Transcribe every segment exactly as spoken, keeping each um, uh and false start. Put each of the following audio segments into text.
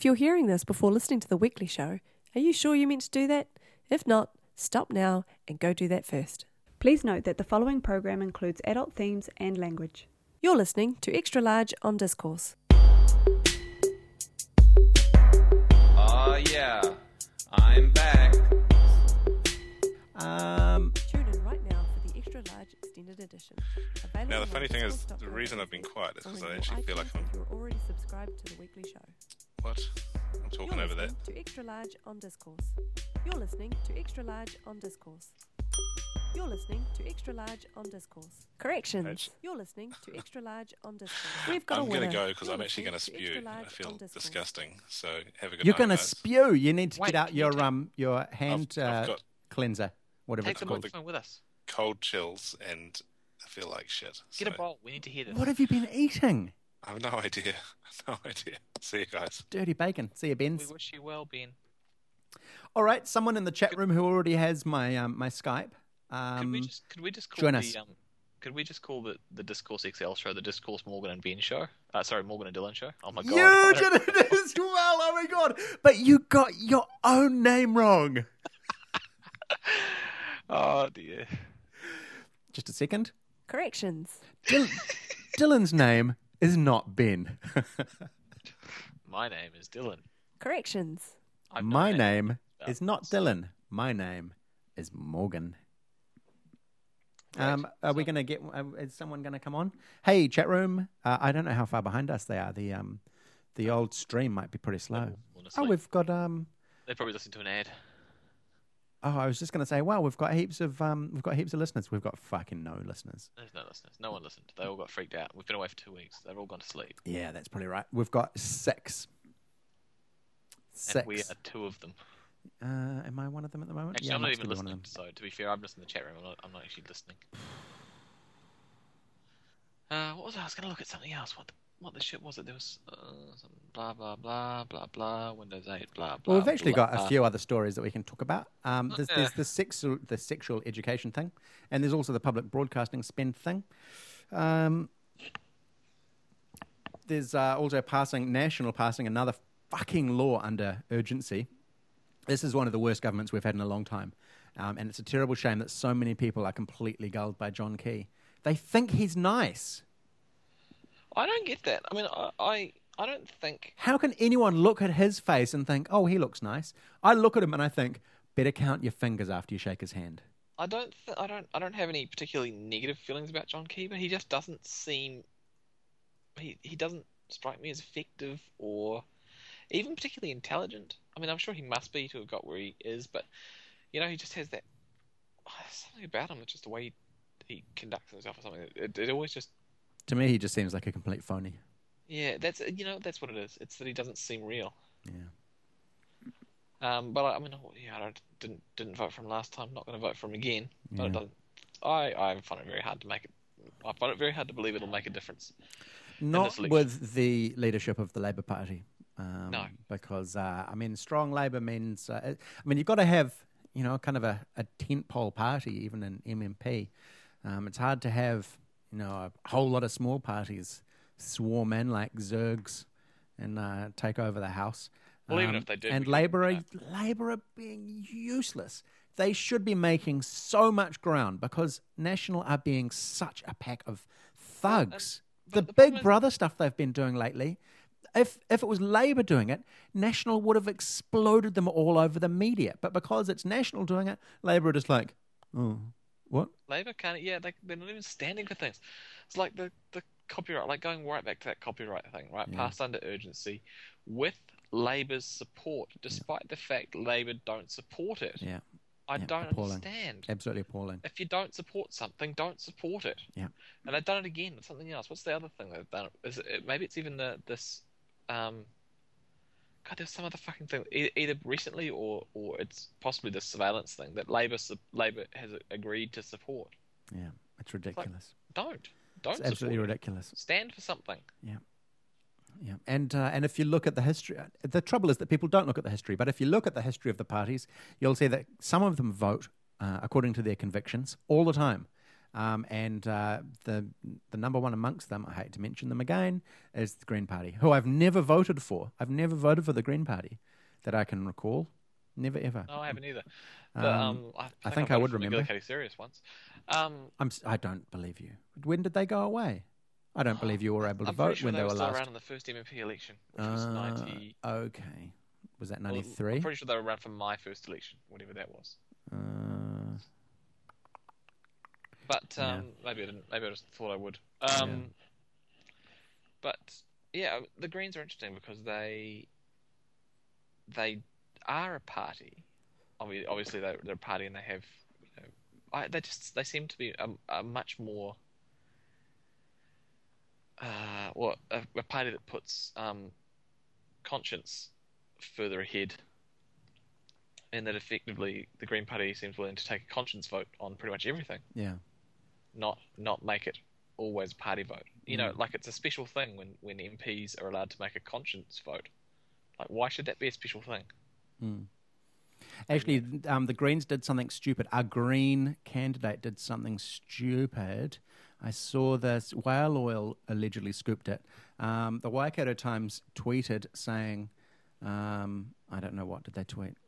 you're hearing this before listening to The Weekly Show, are you sure you meant to do that? If not, stop now and go do that first. Please note that the following program includes adult themes and language. You're listening to Extra Large on Discourse. Oh yeah, I'm back. Um, Tune in right now for the Extra Large Extended Edition. Available Now, the on funny thing is, discourse dot the co reason dot I've been n z quiet is or because on I your actually feel like iTunes I'm... if you're already subscribed to The Weekly Show. What? I'm talking You're over that. listening to Extra Large on Discourse. You're listening to Extra Large on Discourse. You're listening to Extra Large on Discourse. Corrections. Edge. You're listening to Extra Large on Discourse. We've got I'm a going winner. to go because You're I'm actually going to listening to spew. Extra I Large feel on Discourse. disgusting. So have a good you're night, going to guys. spew. You need to Wait, get out can you your take- um your hand I've- I've uh, got- cleanser, whatever Take it's the called. microphone with us. Cold chills and I feel like shit. Get a So bowl. We need to hear this. What have you been eating? I have no idea. No idea. See you guys. Dirty bacon. See you, We Benz. wish you well, Ben. All right, someone in the chat room who already has my um, my Skype. Um, Could we just could we just call join the us. um could we just call the, the Discourse X L show the Discourse Morgan and Ben show? Uh, sorry, Morgan and Dylan show. Oh my god. you I did don't- it as well. Oh my god! But you got your own name wrong. Oh dear. Just a second. Corrections. Dylan, Dylan's name is not Ben. My name is Dylan. Corrections. I've known My it. name Oh, is not Dylan. My name is Morgan. Right. Um, are we So- going to get? Uh, is someone going to come on? Hey, chat room. Uh, I don't know how far behind us they are. The um, the old stream might be pretty slow. Fallen Oh, asleep. we've got um. They probably listened to an ad. Oh, I was just going to say, wow, we've got heaps of um, we've got heaps of listeners. We've got fucking no listeners. There's no listeners. No one listened. They all got freaked out. We've been away for two weeks. They've all gone to sleep. Yeah, that's probably right. We've got six. Six. And we are two of them. Uh, am I one of them at the moment? Actually, yeah, I'm I not must even be one of listening. them. So to be fair, I'm just in the chat room. I'm not, I'm not actually listening. Uh, what was I? I was going to look at something else. What the, what the shit was it? There was uh, some blah blah blah blah blah. Windows eight blah blah. Well, we've actually blah, got a few other stories that we can talk about. Um, there's, there's the sexual, the sexual education thing, and there's also the public broadcasting spend thing. Um, there's uh, also passing national passing another fucking law under urgency. This is one of the worst governments we've had in a long time, um, and it's a terrible shame that so many people are completely gulled by John Key. They think he's nice. I don't get that. I mean, I, I I don't think. How can anyone look at his face and think, oh, he looks nice? I look at him and I think, better count your fingers after you shake his hand. I don't. Th- I don't. I don't have any particularly negative feelings about John Key, but he just doesn't seem. He he doesn't strike me as effective or even particularly intelligent. I mean, I'm sure he must be to have got where he is, but you know, he just has that something about him. It's just the way he, he conducts himself or something. It, it always just. To me, he just seems like a complete phony. Yeah, that's you know that's what it is. It's that he doesn't seem real. Yeah. Um, but I, I mean, yeah, I don't, didn't didn't vote for him last time. Not going to vote for him again. But Yeah. it doesn't. I I find it very hard to make it. I find it very hard to believe it'll make a difference. Not this election. with the leadership of the Labour Party. Um, No. Because, uh, I mean, strong Labour means... Uh, I mean, you've got to have, you know, kind of a, a tentpole party, even in M M P. Um, it's hard to have, you know, a whole lot of small parties swarm in like Zergs and uh, take over the House. Well, even if they did, And we Labour are, couldn't Labour are being useless. They should be making so much ground because National are being such a pack of thugs. but the the problem Big is- Brother stuff they've been doing lately, if if it was Labour doing it, National would have exploded them all over the media. But because it's National doing it, Labour are just like, oh, what? Labour can't. Yeah, they they're not even standing for things. It's like the the copyright, like going right back to that copyright thing, right? Yeah. Passed under urgency with Labour's support, despite the fact Labour don't support it. Yeah, I yeah, don't appalling. understand. absolutely appalling. If you don't support something, don't support it. Yeah. And they've done it again with something else. What's the other thing they've done? Is it, maybe it's even the this. Um, God, there's some other fucking thing. e- Either recently or or it's possibly the surveillance thing that Labour su- Labour has agreed to support. Yeah, it's ridiculous. Don't don't It's absolutely support it. ridiculous. Stand for something. Yeah. Yeah, and uh, and if you look at the history, the trouble is that people don't look at the history. But if you look at the history of the parties, you'll see that some of them vote uh, according to their convictions all the time. Um, and uh, the the number one amongst them, I hate to mention them again, is the Green Party, who I've never voted for. I've never voted for the Green Party that I can recall. Never ever. No, I haven't either. But, Um, um, I, I think, think I, I voted would for remember. Katie Serious once. Um, I'm, s- I don't believe you. When did they go away? I don't believe you were able to I'm vote pretty sure when they they were were still last. around in the first M M P election, which was Uh, ninety. Okay. Was that well, ninety-three? I'm pretty sure they were around for my first election, whatever that was. Uh, But Yeah. um, maybe I didn't. Maybe I just thought I would. Um, Yeah. But yeah, the Greens are interesting because they they are a party. Obvi- Obviously, they're, they're a party, and they have. You know, I, they just they seem to be a, a much more. Uh, what a, a party that puts um, conscience further ahead, and that effectively the Green Party seems willing to take a conscience vote on pretty much everything. yeah. not not make it always a party vote. You know, Mm. like it's a special thing when, when M Ps are allowed to make a conscience vote. Like, why should that be a special thing? Mm. Actually, um, the Greens did something stupid. Our Green candidate did something stupid. I saw this. Whale Oil allegedly scooped it. Um, the Waikato Times tweeted saying, um, I don't know, what did they tweet?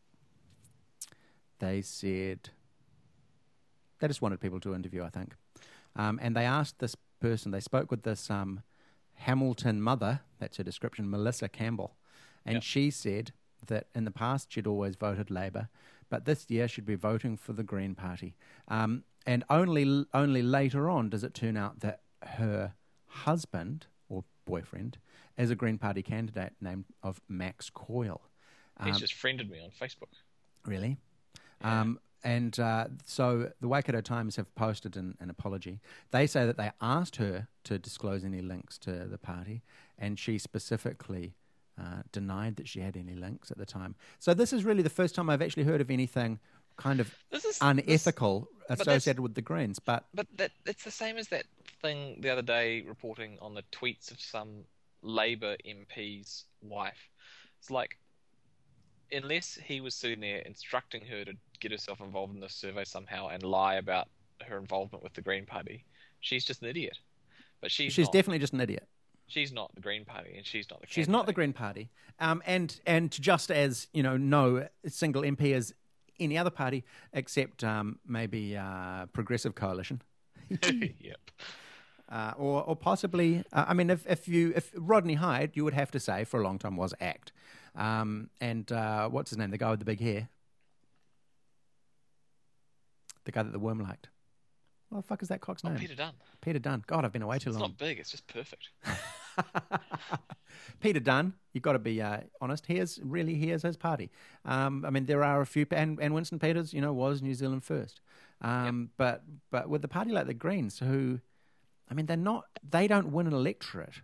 They said, they just wanted people to interview, I think. Um, and they asked this person, they spoke with this um, Hamilton mother, that's her description, Melissa Campbell. And Yep. she said that in the past she'd always voted Labour, but this year she'd be voting for the Green Party. Um, and only only later on does it turn out that her husband or boyfriend is a Green Party candidate named of Max Coyle. He's Um, just friended me on Facebook. Really? Yeah. Um, and uh, so the Waikato Times have posted an, an apology. They say that they asked her to disclose any links to the party, and she specifically uh, denied that she had any links at the time. So this is really the first time I've actually heard of anything kind of This is unethical that's- associated with the Greens. But But that it's the same as that thing the other day reporting on the tweets of some Labour M P's wife. It's like, unless he was sitting there instructing her to get herself involved in this survey somehow and lie about her involvement with the Green Party, she's just an idiot. But she's she's not, definitely just an idiot. she's not the Green Party, and she's not the She's not the candidate. Green Party. Um, and and just as, you know, no single M P is any other party except um, maybe uh, Progressive Coalition. Yep. Uh, or, or possibly, uh, I mean, if, if you if Rodney Hyde, you would have to say for a long time was ACT, um, and uh, what's his name, the guy with the big hair, the guy that the worm liked. What the fuck is that cock's Oh, name? Peter Dunn. Peter Dunn. God, I've been away too It's long. not big. It's just perfect. Peter Dunn, you've got to be uh, honest. He is really he is his party. Um, I mean, there are a few, and, and Winston Peters, you know, was New Zealand first. Um, But but with a party like the Greens, who, I mean, they're not, they don't win an electorate.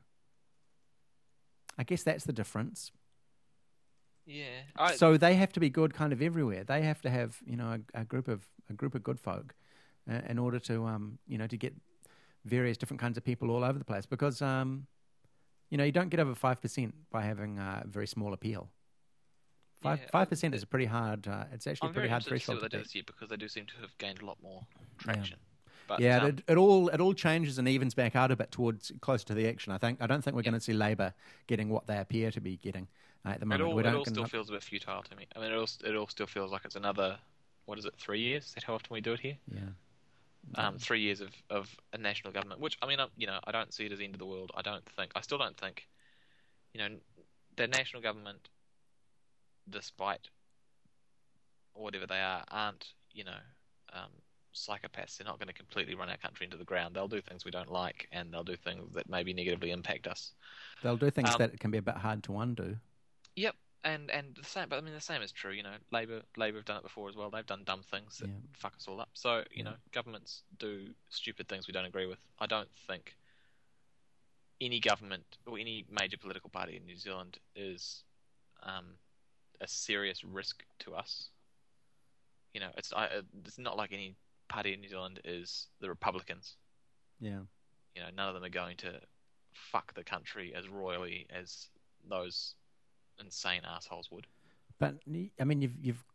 I guess that's the difference. Yeah. I, So they have to be good kind of everywhere. They have to have, you know, a, a group of a group of good folk uh, in order to, um, you know, to get various different kinds of people all over the place. Because, um, you know, you don't get over five percent by having a very small appeal. Five Yeah, I- five percent is a pretty hard. Uh, it's actually I'm a pretty very hard interested to see threshold what to they do beat. this year, because they do seem to have gained a lot more traction. But, Yeah, um, it, it all it all changes and evens back out a bit towards closer to the action. I think I don't think we're Yeah. going to see Labor getting what they appear to be getting uh, at the It moment. all, we it don't all can- still feels a bit futile to me. I mean, it all, it all still feels like it's another, what is it, three years? Is that how often we do it here? yeah. Um, three years of, of a national government, which, I mean, um, you know, I don't see it as the end of the world. I don't think, I still don't think, you know, the national government, despite whatever they are, aren't, you know, um, psychopaths. They're not going to completely run our country into the ground. They'll do things we don't like, and they'll do things that maybe negatively impact us. They'll do things Um, that can be a bit hard to undo. Yep, and and the same, but I mean the same is true. You know, Labor Labor have done it before as well. They've done dumb things that Yeah. fuck us all up. So you know, governments do stupid things we don't agree with. I don't think any government or any major political party in New Zealand is um, a serious risk to us. You know, it's I, it's not like any party in New Zealand is the Republicans. Yeah. You know, none of them are going to fuck the country as royally as those insane assholes would. But I mean, you've you've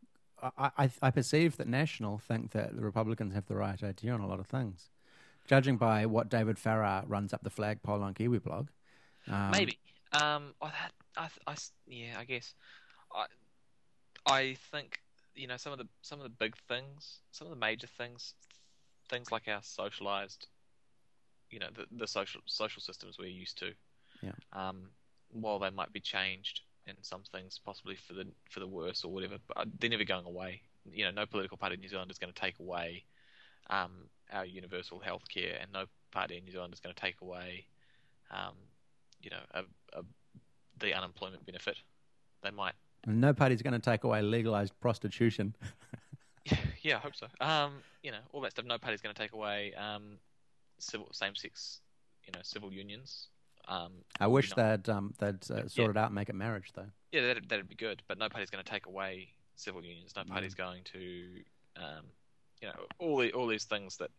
I, I, I perceive that National think that the Republicans have the right idea on a lot of things. Judging by what David Farrar runs up the flagpole on Kiwi Blog. Um, Maybe. Um, I, I, I, yeah, I guess. I, I think, you know, some of the some of the big things, some of the major things, things like our socialized, you know, the, the social social systems we're used to. Yeah. Um, while they might be changed in some things, possibly for the for the worse or whatever, but they're never going away. You know, no political party in New Zealand is going to take away um, our universal health care, and no party in New Zealand is going to take away, um, you know, a, a, the unemployment benefit. They might. And no party's going to take away legalized prostitution. Yeah, I hope so. Um, you know, all that stuff. No party's going to take away um, civil same-sex, you know, civil unions. Um, I wish you know, they'd um, they'd uh, sort yeah. it out and make it marriage, though. Yeah, that'd, that'd be good. But no party's going to take away civil unions. No party's going to, um, you know, all the all these things that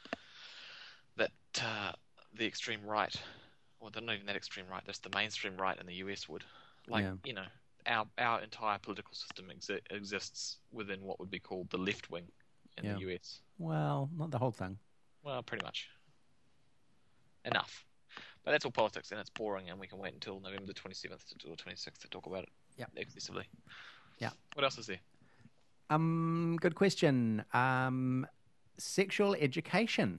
that uh, the extreme right, well, they're not even that extreme right. That's the mainstream right in the U S would, like, Yeah. you know. Our our entire political system exi- exists within what would be called the left wing in Yeah. the U S. Well, not the whole thing. Well, pretty much. Enough. But that's all politics, and it's boring, and we can wait until November the twenty-seventh or twenty-sixth to talk about it Yeah. excessively. Yeah. What else is there? Um, good question. Um, sexual education.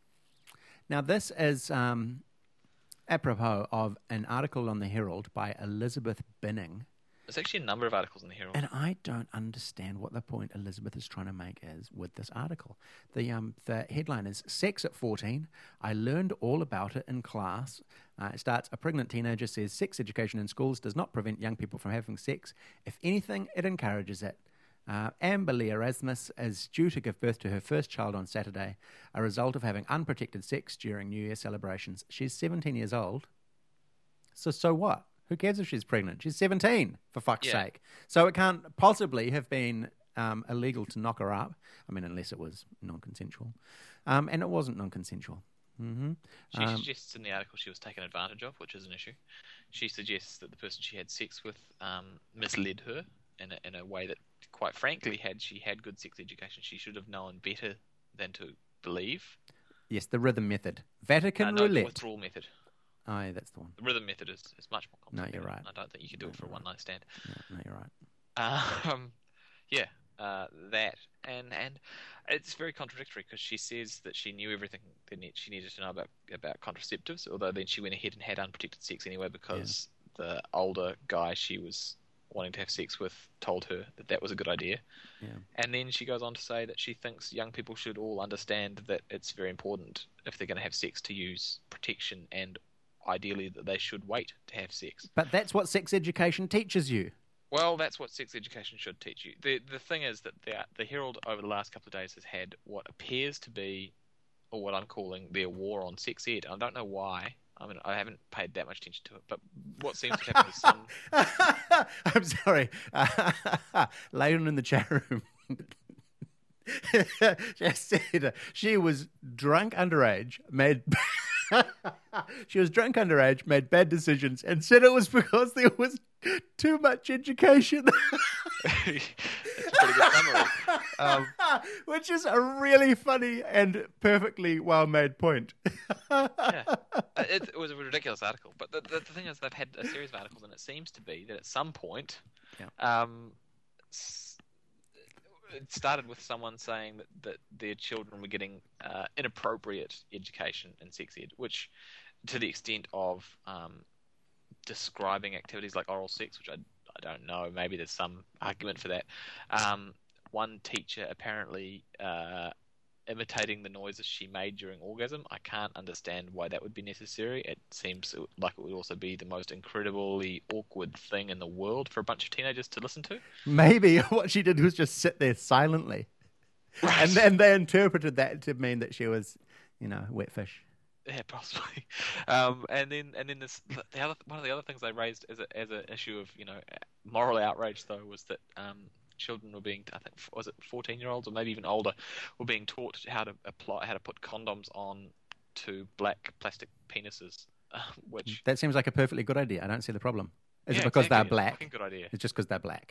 Now, this is um, apropos of an article on the Herald by Elizabeth Binning. There's actually a number of articles in the Herald. And I don't understand what the point Elizabeth is trying to make is with this article. The um the headline is "Sex at fourteen. I learned all about it in class." Uh, it starts, "A pregnant teenager says sex education in schools does not prevent young people from having sex. If anything, it encourages it." Uh, Amber Lee Erasmus is due to give birth to her first child on Saturday, a result of having unprotected sex during New Year celebrations. She's seventeen years old. So so what? Who cares if she's pregnant? She's seventeen, for fuck's Yeah. sake. So it can't possibly have been um, illegal to knock her up. I mean, unless it was non-consensual. Um, and it wasn't non-consensual. Mm-hmm. She Um, suggests in the article she was taken advantage of, which is an issue. She suggests that the person she had sex with um, misled her in a, in a way that, quite frankly, had she had good sex education, she should have known better than to believe. yes, the rhythm method. Vatican Uh, no, the roulette. withdrawal method. Oh, yeah, that's the one. The rhythm method is, is much more No, complicated. you're right. I don't think you could do No, it for a you're right. one-night stand. No, no, you're right. Um, yeah, uh, that and and it's very contradictory because she says that she knew everything that ne- she needed to know about about contraceptives, although then she went ahead and had unprotected sex anyway because the older guy she was wanting to have sex with told her that that was a good idea. Yeah. And then she goes on to say that she thinks young people should all understand that it's very important if they're going to have sex to use protection, and ideally that they should wait to have sex. But that's what sex education teaches you. Well, that's what sex education should teach you. The the thing is that the, the Herald over the last couple of days has had what appears to be, or what I'm calling, their war on sex ed. I don't know why. I mean, I haven't paid that much attention to it, but what seems to happen is some... I'm sorry. Layton in the chat room just said she was drunk underage, made... she was drunk underage, made bad decisions, and said it was because there was too much education. That's a pretty good summary. Um, Which is a really funny and perfectly well-made point. yeah. it, it was a ridiculous article, but the, the, the thing is they've had a series of articles, and it seems to be that at some point, Yeah. um, s- it started with someone saying that, that their children were getting uh, inappropriate education in sex ed, which to the extent of um, describing activities like oral sex, which I, I don't know, maybe there's some argument for that. Um, one teacher apparently uh, imitating the noises she made during orgasm. I can't understand why that would be necessary. It seems like it would also be the most incredibly awkward thing in the world for a bunch of teenagers to listen to. Maybe what she did was just sit there silently. Right. And then they interpreted that to mean that she was, you know, wet fish. Yeah, possibly. Um, and then, and then this, the other one of the other things they raised as a as an issue of you know moral outrage though was that um, children were being, I think, was it fourteen year olds or maybe even older, were being taught how to apply, how to put condoms on to black plastic penises, uh, which That seems like a perfectly good idea. I don't see the problem. Is yeah, it because exactly, they're it's a black? fucking good idea. It's just because they're black.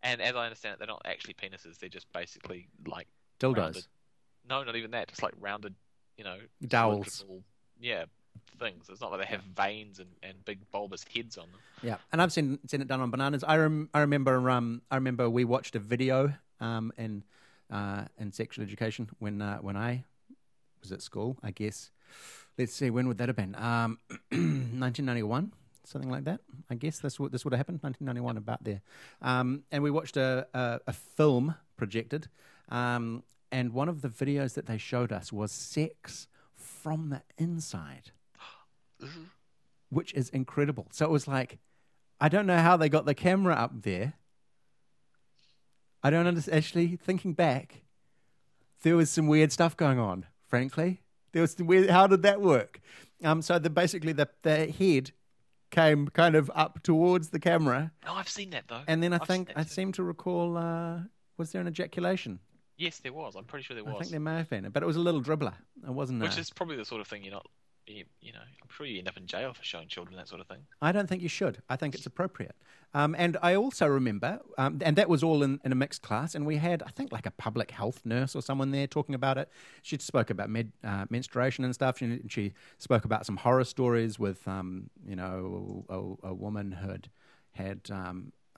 And as I understand it, they're not actually penises. They're just basically like Dildos. rounded- No, not even that. Just like rounded, you know, Dowels. cylindrical, yeah, things. It's not like they have veins and, and big bulbous heads on them. Yeah, and I've seen seen it done on bananas. I rem, I remember um I remember we watched a video um in uh in sexual education when uh, when I was at school. I guess. Let's see, when would that have been? Um, nineteen ninety-one, something like that. I guess this would this would have happened nineteen ninety-one, about there. Um, and we watched a a, a film projected. Um, and one of the videos that they showed us was sex from the inside. Which is incredible. So it was like, I don't know how they got the camera up there. I don't understand. Actually, thinking back, there was some weird stuff going on, frankly. There was some weird, how did that work? Um, so the, basically the, the head came kind of up towards the camera. Oh, I've seen that though. And then I I've think, seen I that too. seem to recall, uh, was there an ejaculation? Yes, there was. I'm pretty sure there was. I think there may have been, but it was a little dribbler. It wasn't Which a, is probably the sort of thing you're not, you, you know, I'm sure you end up in jail for showing children that sort of thing. I don't think you should. I think it's appropriate. Um, and I also remember, um, and that was all in, in a mixed class, and we had, I think, like a public health nurse or someone there talking about it. She spoke about med, uh, menstruation and stuff. She, she spoke about some horror stories with, um, you know, a, a woman who had had um, uh,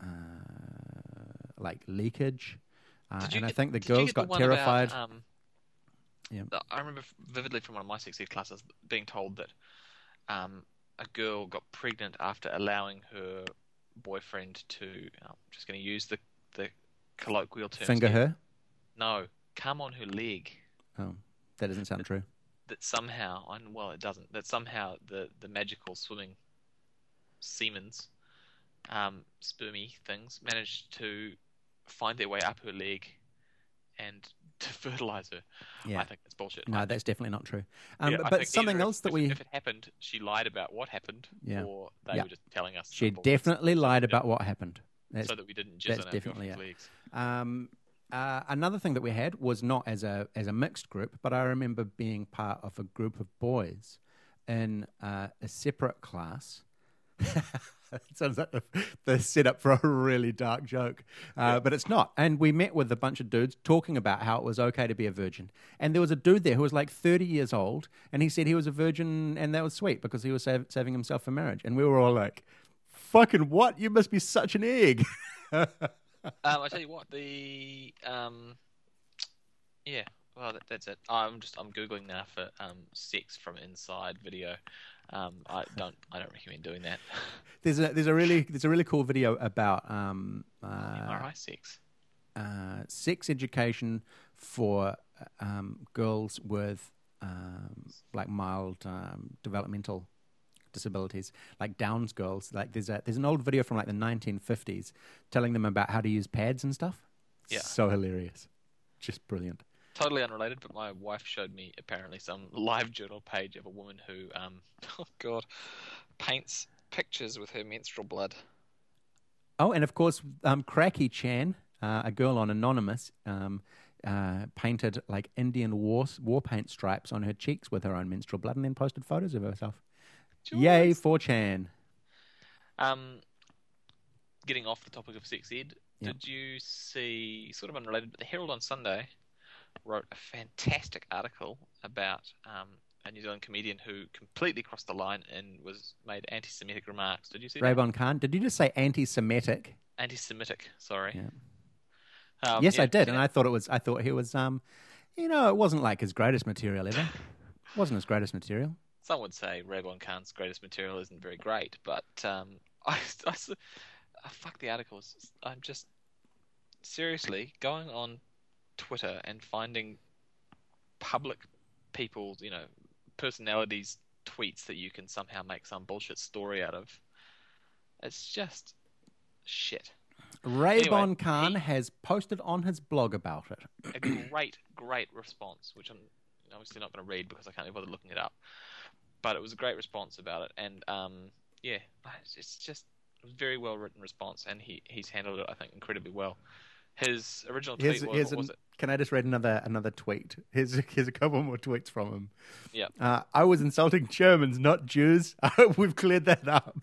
like leakage. Uh, Did you and I get- think the did you girls get the got one terrified. About, um, Yeah. I remember vividly from one of my sex ed classes being told that um, a girl got pregnant after allowing her boyfriend to, I'm just going to use the, the colloquial term. Finger her? No, come on her leg. Oh, that doesn't sound true. That somehow, and well, it doesn't, that somehow the, the magical swimming semens, um, spermy things, managed to find their way up her leg and to fertilize her. Yeah. I think that's bullshit. No, I that's definitely not true. Um, Yeah, I but think something either if- else that if, we... if it happened, she lied about what happened, Yeah. or they Yeah. were just telling us. She some bullshit definitely so lied that we about didn't- what happened. That's, so that we didn't jizz that's on our definitely girlfriend's it. legs. um, uh, another thing that we had was not as a as a mixed group, but I remember being part of a group of boys in uh, a separate class. It sounds like the, the setup for a really dark joke, uh, but it's not. And we met with a bunch of dudes talking about how it was okay to be a virgin. And there was a dude there who was like thirty years old, and he said he was a virgin, and that was sweet because he was sav- saving himself for marriage. And we were all like, "Fucking what? You must be such an egg." Um, I tell you what, the um, yeah, well, that, that's it. I'm just I'm googling now for um, sex from inside video. Um, I don't I don't recommend doing that. There's a there's a really there's a really cool video about um, uh, M R I sex. uh, sex education for um, girls with um, like mild um, developmental disabilities, like Downs girls. Like there's a there's an old video from like the nineteen fifties telling them about how to use pads and stuff. Yeah. So hilarious, just brilliant. Totally unrelated, but my wife showed me apparently some live journal page of a woman who, um, oh god, paints pictures with her menstrual blood. Oh, and of course, um, Cracky Chan, uh, a girl on Anonymous, um, uh, painted like Indian war war paint stripes on her cheeks with her own menstrual blood, and then posted photos of herself. Yay for Chan! Um, getting off the topic of sex ed, Yeah. did you see, sort of unrelated, but the Herald on Sunday wrote a fantastic article about um, a New Zealand comedian who completely crossed the line and was made anti-Semitic remarks. Did you see that? Raybon Khan, did you just say anti-Semitic? Anti-Semitic, sorry. Yeah. Um, Yes, yeah, I did, yeah. and I thought it was. I thought he was. Um, you know, it wasn't like his greatest material ever. It wasn't his greatest material. Some would say Raybon Khan's greatest material isn't very great, but um, I, I, s- ah, fuck the articles. I'm just seriously going on Twitter and finding public people, you know, personalities' tweets that you can somehow make some bullshit story out of. It's just shit. Raybon Anyway, Khan he- has posted on his blog about it. A great, great response, which I'm obviously not going to read because I can't be bothered looking it up. But it was a great response about it, and um, yeah, it's just a very well written response, and he, he's handled it, I think, incredibly well. His original Here's, tweet was, here's what was an- it? Can I just read another another tweet? Here's here's a couple more tweets from him. Yeah. Uh, I was insulting Germans, not Jews. I hope we've cleared that up.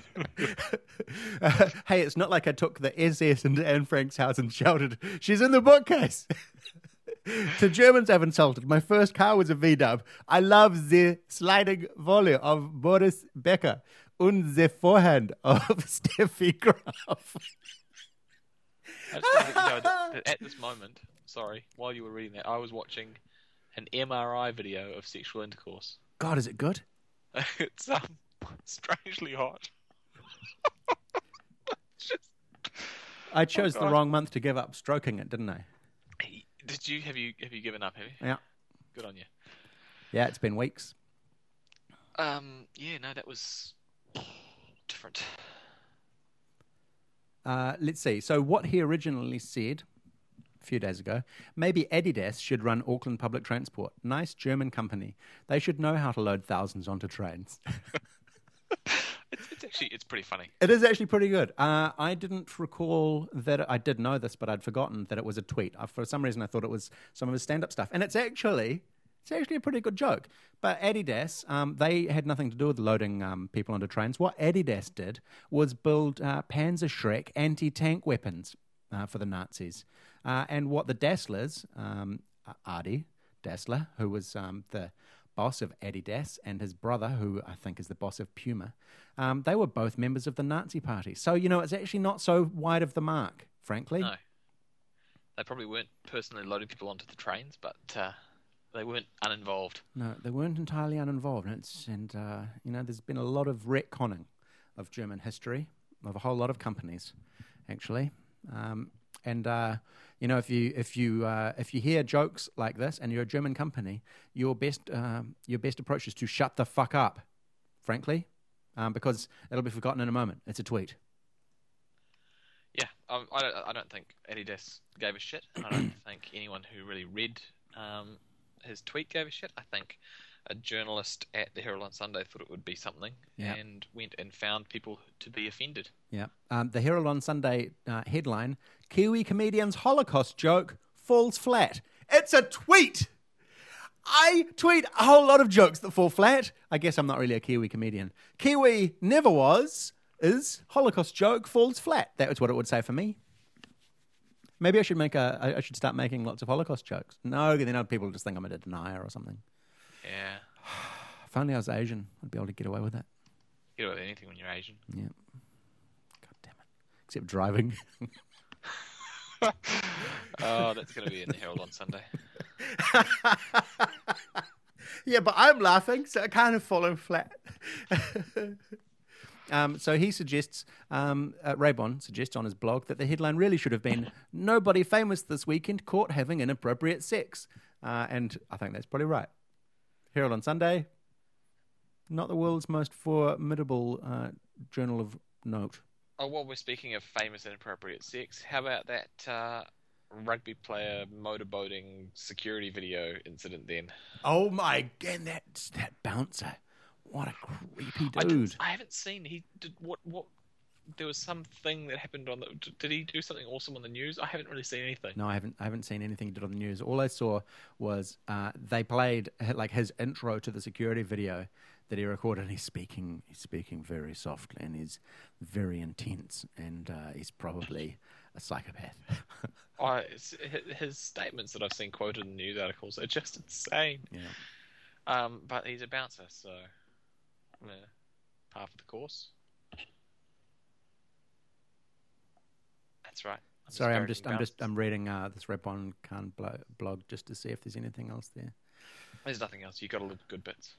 uh, hey, it's not like I took the S S into Anne Frank's house and shouted, "She's in the bookcase." To Germans I've insulted. My first car was a V-dub. I love the sliding volley of Boris Becker and the forehand of Steffi Graf. I just want to let you know that at this moment, sorry, while you were reading that, I was watching an M R I video of sexual intercourse. God, is it good? It's um, strangely hot. It's just, I chose Oh, the God. wrong month to give up stroking it, didn't I? did you have you have you given up? Have you? Yeah. Good on you. Yeah, it's been weeks. Um, yeah, no, that was different. Uh, let's see. So what he originally said a few days ago, maybe Adidas should run Auckland public transport. Nice German company. They should know how to load thousands onto trains. It's, it's actually it's pretty funny. It is actually pretty good. Uh, I didn't recall that. I did know this, but I'd forgotten that it was a tweet. Uh, for some reason, I thought it was some of his stand-up stuff. And it's actually... It's actually a pretty good joke. But Adidas, um, they had nothing to do with loading um, people onto trains. What Adidas did was build uh, Panzerschreck anti-tank weapons uh, for the Nazis. Uh, and what the Dasslers, um, Adi Dassler, who was um, the boss of Adidas, and his brother, who I think is the boss of Puma, um, they were both members of the Nazi Party. So, you know, it's actually not so wide of the mark, frankly. No, they probably weren't personally loading people onto the trains, but uh, they weren't uninvolved. No, they weren't entirely uninvolved. And, it's, and uh, you know, there's been a lot of retconning of German history, of a whole lot of companies, actually. Um, and, uh, you know, if you if you, uh, if you hear jokes like this and you're a German company, your best, uh, your best approach is to shut the fuck up, frankly, um, because it'll be forgotten in a moment. It's a tweet. Yeah, um, I, don't, I don't think Adidas gave a shit. I don't think anyone who really read um, his tweet gave a shit. I think a journalist at the Herald on Sunday thought it would be something Yeah. and went and found people to be offended. Yeah. Um, the Herald on Sunday uh, headline, Kiwi comedian's Holocaust joke falls flat. It's a tweet! I tweet a whole lot of jokes that fall flat. I guess I'm not really a Kiwi comedian. Kiwi never was, is, Holocaust joke falls flat. That was what it would say for me. Maybe I should make a. I I should start making lots of Holocaust jokes. No, then other people just think I'm a denier or something. Yeah, If only I was Asian, I'd be able to get away with that. you know anything when you're Asian. Yeah. God damn it. Except driving. Oh, that's going to be in the Herald on Sunday. Yeah, but I'm laughing, so it kind of falling flat. um, so he suggests, um, uh, Raybon suggests on his blog that the headline really should have been, nobody famous this weekend caught having inappropriate sex. Uh, and I think that's probably right. Herald on Sunday, not the world's most formidable uh, journal of note. Oh, while we're speaking of famous inappropriate sex, how about that uh, rugby player motorboating security video incident then? Oh my god, that's that bouncer. What a creepy I, dude. did, I haven't seen. He did what? What? There was something that happened on the. Did he do something awesome on the news? I haven't really seen anything. No, I haven't. I haven't seen anything he did on the news. All I saw was uh, they played like his intro to the security video that he recorded. And he's speaking. He's speaking very softly, and he's very intense, and uh, he's probably a psychopath. I, it's- his statements that I've seen quoted in news articles are just insane. Yeah. Um, but he's a bouncer, so I'm gonna half the course. That's right. I'm Sorry, I'm disparaging just. I'm just. bouncers. I'm reading uh, this Repon Khan blo- blog just to see if there's anything else there. There's nothing else. You got all the good bits.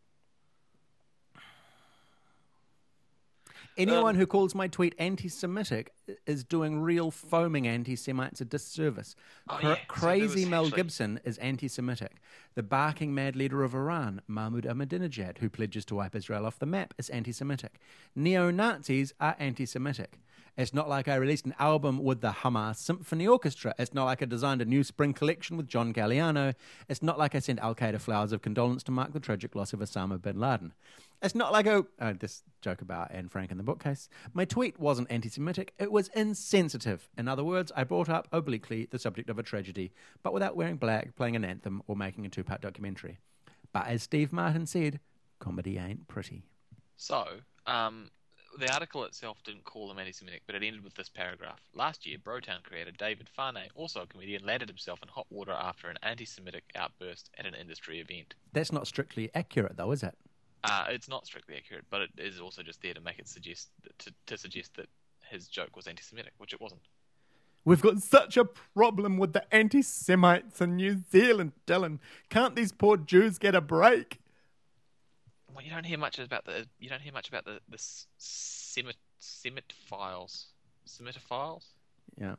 Anyone Um, who calls my tweet anti-Semitic is doing real foaming anti-Semites a disservice. Oh, Cra- yeah. So there crazy was Mel actually- Gibson is anti-Semitic. The barking mad leader of Iran, Mahmoud Ahmadinejad, who pledges to wipe Israel off the map, is anti-Semitic. Neo-Nazis are anti-Semitic. It's not like I released an album with the Hamas Symphony Orchestra. It's not like I designed a new spring collection with John Galliano. It's not like I sent Al-Qaeda flowers of condolence to mark the tragic loss of Osama bin Laden. It's not like, oh, oh, this joke about Anne Frank in the bookcase. My tweet wasn't anti-Semitic. It was insensitive. In other words, I brought up obliquely the subject of a tragedy, but without wearing black, playing an anthem, or making a two-part documentary. But as Steve Martin said, comedy ain't pretty. So, um, the article itself didn't call him anti-Semitic, but it ended with this paragraph. Last year, Brotown creator David Farnay, also a comedian, landed himself in hot water after an anti-Semitic outburst at an industry event. That's not strictly accurate, though, is it? Uh, it's not strictly accurate, but it is also just there to make it suggest to, to suggest that his joke was anti-Semitic, which it wasn't. We've got such a problem with the anti-Semites in New Zealand, Dylan. Can't these poor Jews get a break? Well, you don't hear much about the you don't hear much about the the Semit Semit files, Semitophiles. Yeah,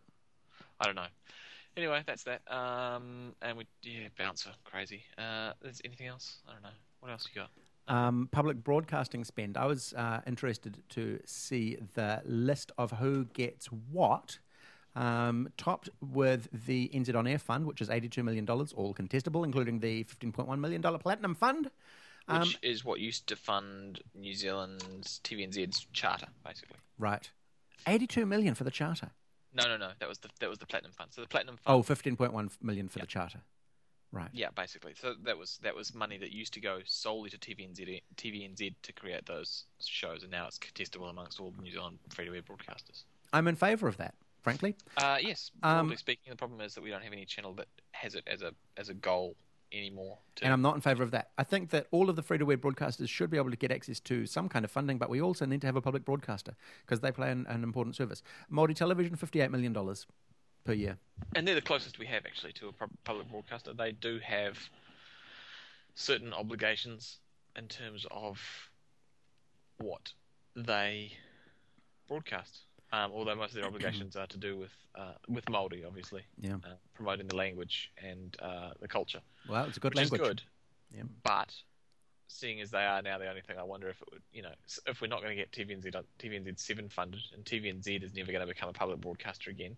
I don't know. Anyway, that's that. Um, and we yeah, bouncer crazy. Uh, is anything else? I don't know. What else you got? Um, public broadcasting spend. I was uh, interested to see the list of who gets what. Um, topped with the N Z On Air Fund, which is eighty-two million dollars, all contestable, including the fifteen point one million dollars Platinum Fund. Which Um, is what used to fund New Zealand's T V N Z's charter, basically. right. eighty-two million dollars for the charter. No, no, no. That was the that was the Platinum Fund. So the Platinum Oh, Fund. fifteen point one million dollars for Yep. the charter. Right. Yeah, basically. So that was that was money that used to go solely to T V N Z, T V N Z to create those shows, and now it's contestable amongst all New Zealand free-to-air broadcasters. I'm in favour of that, frankly. Uh, yes, Um, broadly speaking, the problem is that we don't have any channel that has it as a as a goal anymore. To, And I'm not in favour of that. I think that all of the free-to-air broadcasters should be able to get access to some kind of funding, but we also need to have a public broadcaster because they play an, an important service. Māori Television, fifty-eight million dollars per year. and they're the closest we have actually to a pub- public broadcaster. They do have certain obligations in terms of what they broadcast. Um, although most of their obligations are to do with uh, with Māori, obviously, Yeah. uh, promoting the language and uh, the culture, Well, it's a good which language. is good. Yeah. But seeing as they are now the only thing, I wonder if it would, you know, s- if we're not going to get T V N Z, T V N Z seven funded, and T V N Z is never going to become a public broadcaster again,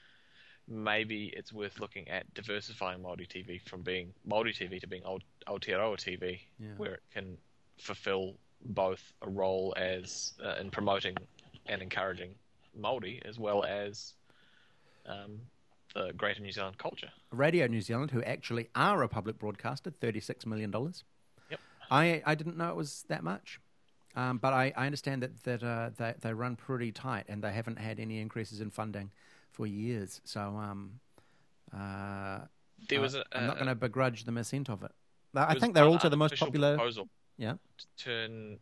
maybe it's worth looking at diversifying Māori T V from being Māori T V to being Aot- Aotearoa T V, Yeah. where it can fulfill both a role as uh, in promoting and encouraging Māori as well as um, the greater New Zealand culture. Radio New Zealand, who actually are a public broadcaster, thirty-six million dollars. Yep. I, I didn't know it was that much. Um, but I, I understand that, that uh, they, they run pretty tight and they haven't had any increases in funding for years. So um, uh, There uh, was a, I'm not a- going to begrudge them a cent of it. I there was think they're one also the most unofficial popular. proposal Yeah. to turn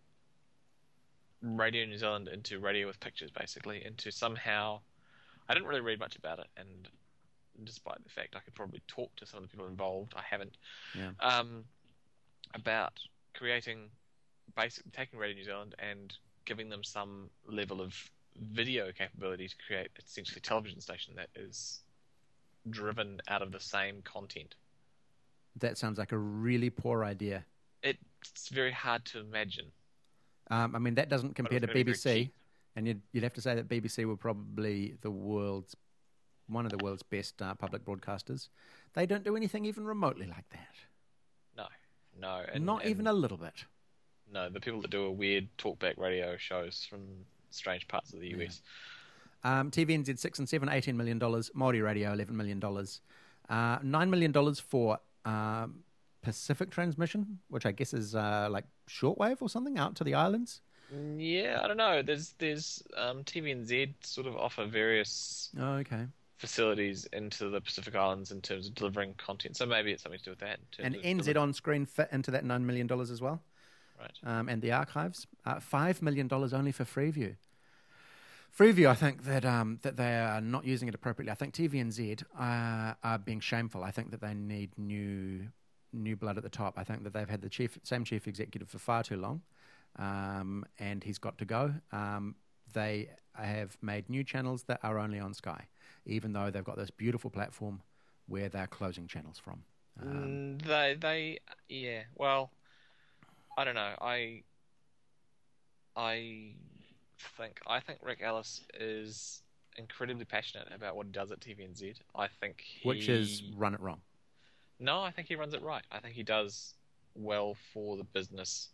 Radio New Zealand into Radio with Pictures, basically, into somehow. I didn't really read much about it, and despite the fact I could probably talk to some of the people involved, I haven't. Yeah. Um, about creating, basically taking Radio New Zealand and giving them some level of video capability to create essentially a television station that is driven out of the same content. That sounds like a really poor idea. It's very hard to imagine. Um, I mean, that doesn't compare to it's very, very B B C, cheap. and you'd, you'd have to say that B B C were probably the world's one of the world's best uh, public broadcasters. They don't do anything even remotely like that. No, no, and, Not and even a little bit. no. The people that do a weird talkback radio shows from strange parts of the U S. Um, T V N Z six and seven, eighteen million dollars. Māori Radio, eleven million dollars. Uh, nine million dollars for um, Pacific transmission, which I guess is uh, like shortwave or something out to the islands. Yeah, I don't know. There's there's um, T V N Z sort of offer various Oh, okay. facilities into the Pacific Islands in terms of delivering content. So maybe it's something to do with that. In And terms of N Z deliver- on screen fit into that nine million dollars as well. Right. Um, and the archives, uh, five million dollars only for Freeview. Freeview, I think that um, that they are not using it appropriately. I think T V N Z uh, are being shameful. I think that they need new new blood at the top. I think that they've had the chief same chief executive for far too long, um, and he's got to go. Um, they have made new channels that are only on Sky, even though they've got this beautiful platform where they're closing channels from. Um, Mm, they they yeah. Well, I don't know. I I think. I think Rick Ellis is incredibly passionate about what he does at T V N Z. I think he... Which is run it wrong. No, I think he runs it right. I think he does well for the business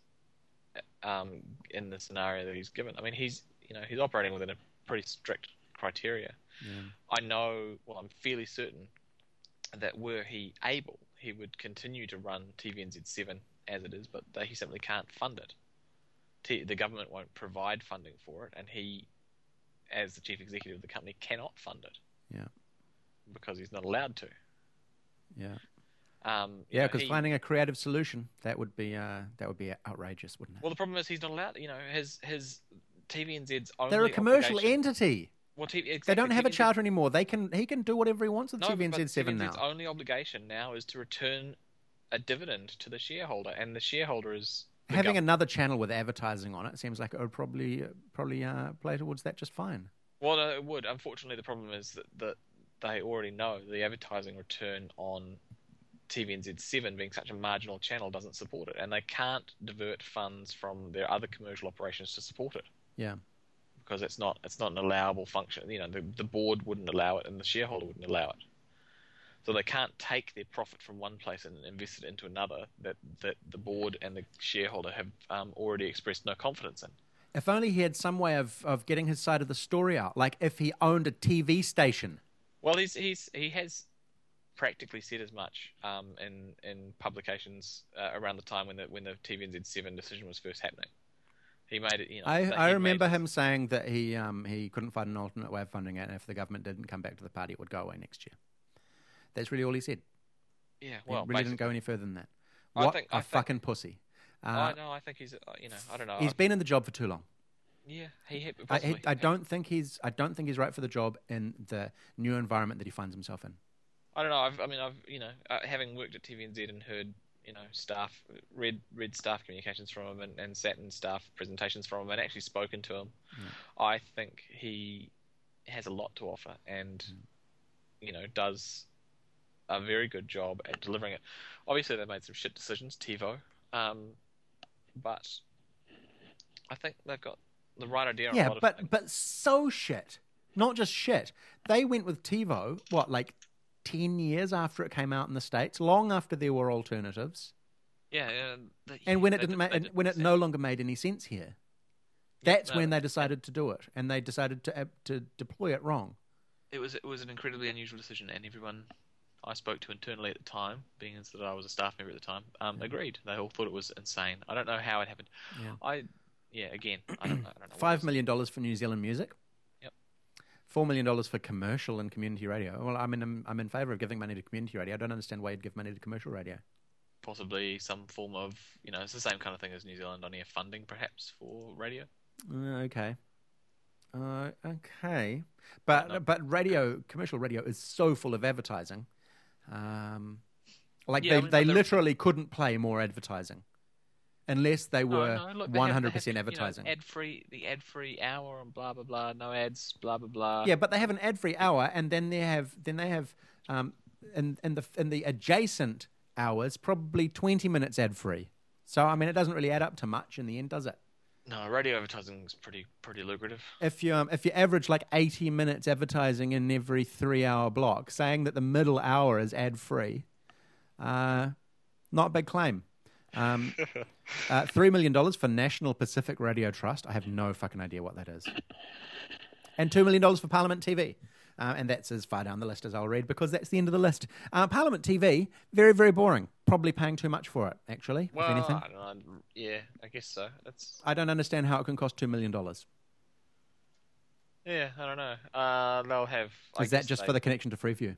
um, in the scenario that he's given. I mean, he's you know he's operating within a pretty strict criteria. Yeah. I know, well, I'm fairly certain that were he able, he would continue to run T V N Z seven as it is, but that he simply can't fund it. T- the government won't provide funding for it, and he, as the chief executive of the company, cannot fund it. Yeah. Because he's not allowed to. Yeah. Um, yeah, know, because he- finding a creative solution that would be uh, that would be outrageous, wouldn't it? Well, the problem is he's not allowed. You know, his his T V N Z's only They're a commercial obligation- entity. Well, T V, They exactly, don't have a T V N Z charter anymore. They can he can do whatever he wants with No, T V N but Z seven T V N Z's now. only obligation now is to return a dividend to the shareholder, and the shareholder is the Having gov- another channel with advertising on it seems like it would probably probably uh, play towards that just fine. Well, no, it would. Unfortunately, the problem is that, that they already know the advertising return on T V N Z seven, being such a marginal channel, doesn't support it, and they can't divert funds from their other commercial operations to support it Yeah. because it's not it's not an allowable function. You know, the the board wouldn't allow it, and the shareholder wouldn't allow it. So they can't take their profit from one place and invest it into another that, that the board and the shareholder have um, already expressed no confidence in. If only he had some way of, of getting his side of the story out, like if he owned a T V station. Well, he's he's he has practically said as much um, in in publications uh, around the time when the when the T V N Z seven decision was first happening. He made it. You know, I, that I he remember made- him saying that he um, he couldn't find an alternate way of funding it, and if the government didn't come back to the party, it would go away next year. That's really all he said. Yeah, well, he really didn't basically. go any further than that. I What think- a I think- fucking pussy. Uh, I know. I think he's. uh, You know. I don't know. he's I've- been in the job for too long. Yeah. He. he I, possibly. he- I don't think he's. I don't think he's right for the job in the new environment that he finds himself in. I don't know. I've, I mean, I've you know, uh, having worked at T V N Z and heard you know staff, read read staff communications from him and, and sat in staff presentations from him and actually spoken to him. I think he has a lot to offer and Mm. you know does a very good job at delivering it. Obviously, they made some shit decisions, TiVo, um, but I think they've got the right idea on a Yeah, lot of but things. but so shit, not just shit. They went with TiVo. What, like ten years after it came out in the States, long after there were alternatives, Yeah, uh, the, and when it they didn't, did- ma- they and did when it the no same. longer made any sense here. Yeah, That's no, when they and- decided to do it, and they decided to uh, to deploy it wrong. It was it was an incredibly unusual decision, and everyone I spoke to internally at the time, being as that I was a staff member at the time, um, agreed. They all thought it was insane. I don't know how it happened. Yeah. I, yeah, again, I don't know. I don't know what Five was- million dollars for New Zealand music. Yep. Four million dollars for commercial and community radio. Well, I'm in I'm, I'm in favour of giving money to community radio. I don't understand why you'd give money to commercial radio. Possibly some form of, you know, it's the same kind of thing as New Zealand on air funding, perhaps for radio. Uh, okay. Uh, okay. But No. but radio, commercial radio is so full of advertising. Um, like Yeah, I they, mean, they but they're- literally couldn't play more advertising unless they No, were no, look, they have- one they hundred have, percent you know, advertising. ad-free, the ad-free hour and blah blah blah, no ads, blah blah blah. Yeah, but they have an ad-free hour, and then they have then they have um, in in the in the adjacent hours probably twenty minutes ad-free. So I mean, it doesn't really add up to much in the end, does it? No, radio advertising is pretty pretty lucrative. If you um, if you average like eighty minutes advertising in every three-hour block, saying that the middle hour is ad-free, uh, not a big claim. Um, uh, Three million dollars for National Pacific Radio Trust. I have no fucking idea what that is. And two million dollars for Parliament T V. Uh, and that's as far down the list as I'll read because that's the end of the list. Uh, Parliament T V, very, very boring. Probably paying too much for it, actually, Well, if anything. I don't know. Yeah, I guess so. It's I don't understand how it can cost two million dollars. yeah, I don't know. Uh, they'll have. I Is that guess just they- for the connection to Freeview?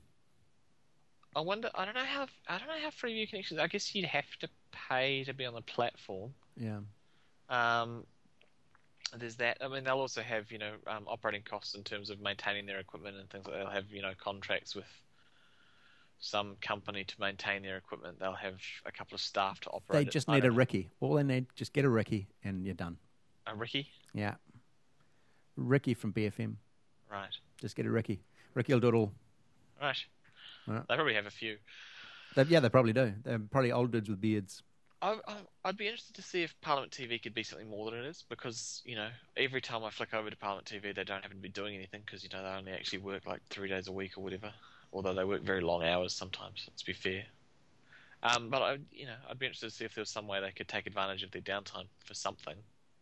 I wonder. I don't know how. I don't know how Freeview connections. I guess you'd have to pay to be on the platform. Yeah. Um, there's that. I mean, they'll also have you know um, operating costs in terms of maintaining their equipment and things like that. They'll have you know contracts with some company to maintain their equipment. They'll have a couple of staff to operate. They it. just I need a don't know. Ricky. All they need, just get a Ricky and you're done. A Ricky, Yeah. Ricky from B F M. right? Just get a Ricky. Ricky will do it all. Right. Right. They probably have a few. They, yeah, they probably do. They're probably old dudes with beards. I, I, I'd be interested to see if Parliament T V could be something more than it is, because, you know, every time I flick over to Parliament T V, they don't happen to be doing anything, because, you know, they only actually work like three days a week or whatever, although they work very long hours sometimes, let's be fair. Um, but, I, you know, I'd be interested to see if there was some way they could take advantage of their downtime for something.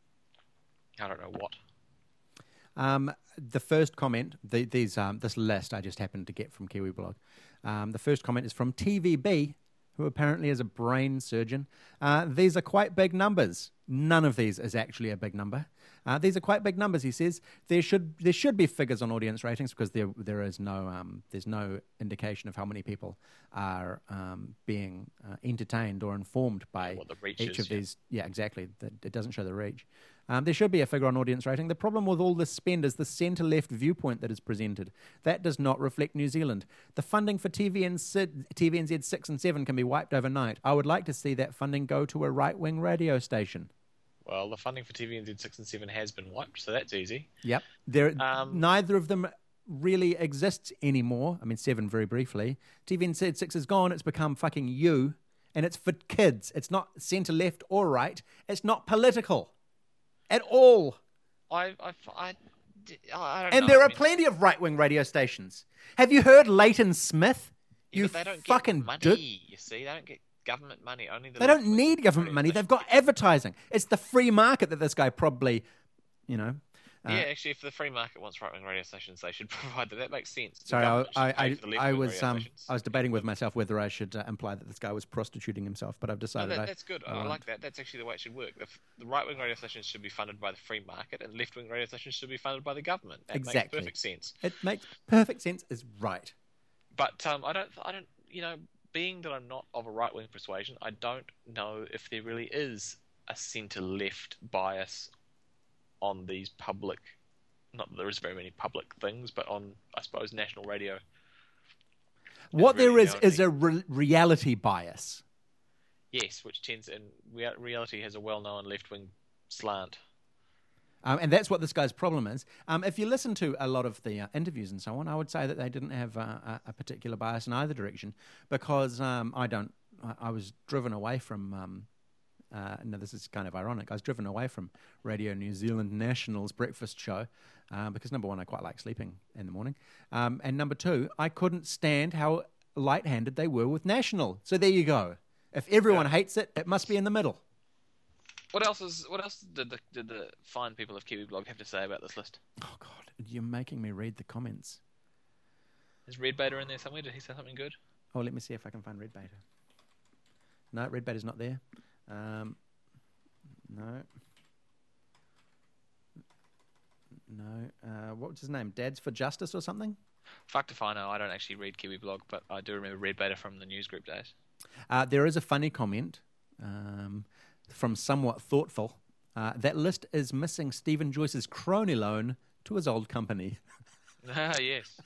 I don't know what. Um, the first comment, the, these um, this list I just happened to get from KiwiBlog. Um, the first comment is from T V B, who apparently is a brain surgeon. Uh, these are quite big numbers. None of these is actually a big number. Uh, these are quite big numbers, he says. There should there should be figures on audience ratings, because there there is no um, there's no indication of how many people are um, being uh, entertained or informed by Yeah, what the reach each is, of yeah. these. Yeah, exactly. That- It doesn't show the reach. Um, there should be a figure on audience rating. The problem with all this spend is the centre-left viewpoint that is presented. That does not reflect New Zealand. The funding for T V N Z, T V N Z six and seven can be wiped overnight. I would like to see that funding go to a right-wing radio station. Well, the funding for T V N Z six and seven has been wiped, so that's easy. Yep. There, Um, neither of them really exists anymore. I mean, seven very briefly. T V N Z six is gone. It's become fucking you, and it's for kids. It's not centre-left or right. It's not political at all. I, I, I, I don't And know. there I are mean, plenty of right-wing radio stations. Have you heard Leighton Smith? yeah, You but they don't fucking get money, dude. you see. They don't get government money. Only the They don't left-wing need government radio money. They've stations got advertising. It's the free market that this guy probably, you know. uh, Yeah, actually, if the free market wants right-wing radio stations, they should provide that. That makes sense. The Sorry, I, government should I, pay I, for the I left-wing was radio um, stations. I was debating with myself whether I should uh, imply that this guy was prostituting himself, but I've No, decided that, I, that's good. I I, won't. like that. That's actually the way it should work. The, f- the right-wing radio stations should be funded by the free market, and left-wing radio stations should be funded by the government. That Exactly. makes perfect sense. It makes perfect sense. Is right. But um, I don't, I don't, you know, being that I'm not of a right-wing persuasion, I don't know if there really is a centre-left bias on these public. Not that there is very many public things, but on, I suppose, national radio. What there really is the is only- a re- reality bias. Yes, which tends, and rea- reality has a well-known left-wing slant. Um, and that's what this guy's problem is. Um, if you listen to a lot of the uh, interviews and so on, I would say that they didn't have uh, a, a particular bias in either direction, because um, I don't. I, I was driven away from. Um, uh, no, this is kind of ironic. I was driven away from Radio New Zealand National's breakfast show uh, because number one, I quite like sleeping in the morning, um, and number two, I couldn't stand how light-handed they were with National. So there you go. If everyone Yeah. hates it, it must be in the middle. What else is? What else did the did the fine people of KiwiBlog have to say about this list? Oh God, you're making me read the comments. Is Red Beta in there somewhere? Did he say something good? Oh, let me see if I can find Red Beta. No, Red Beta's not there. Um, no. No. Uh, what was his name? Dads for Justice or something? Fucked if I know. I don't actually read KiwiBlog, but I do remember Red Beta from the newsgroup days. Uh, there is a funny comment um, from Somewhat Thoughtful. Uh, that list is missing Stephen Joyce's crony loan to his old company. Ah, yes.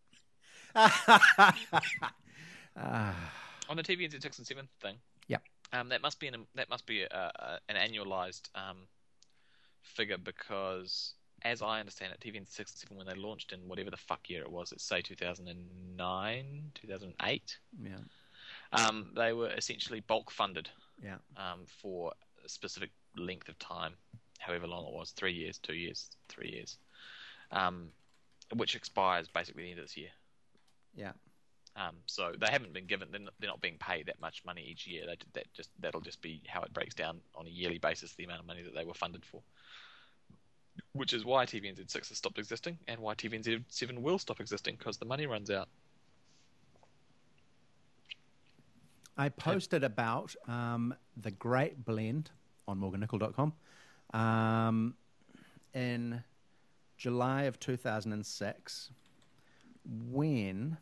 Ah, On the T V N Z six and seven thing. Yep. Um, that must be an that must be a, a, an annualized um, figure, because, as I understand it, T V N Z six and seven, when they launched in whatever the fuck year it was, let's say two thousand nine, two thousand eight, yeah, um, they were essentially bulk funded yeah. um, for a specific length of time, however long it was, three years, two years, three years, um, which expires basically the end of this year. Yeah. Um, so they haven't been given; they're not, they're not being paid that much money each year. They, that just that'll just be how it breaks down on a yearly basis, the amount of money that they were funded for. Which is why T V N Z six has stopped existing, and why T V N Z seven will stop existing, because the money runs out. I posted about um, the Great Blend on morgan nickel dot com um, in July of two thousand six, when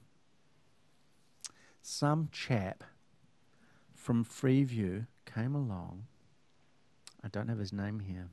some chap from Freeview came along. I don't have his name here.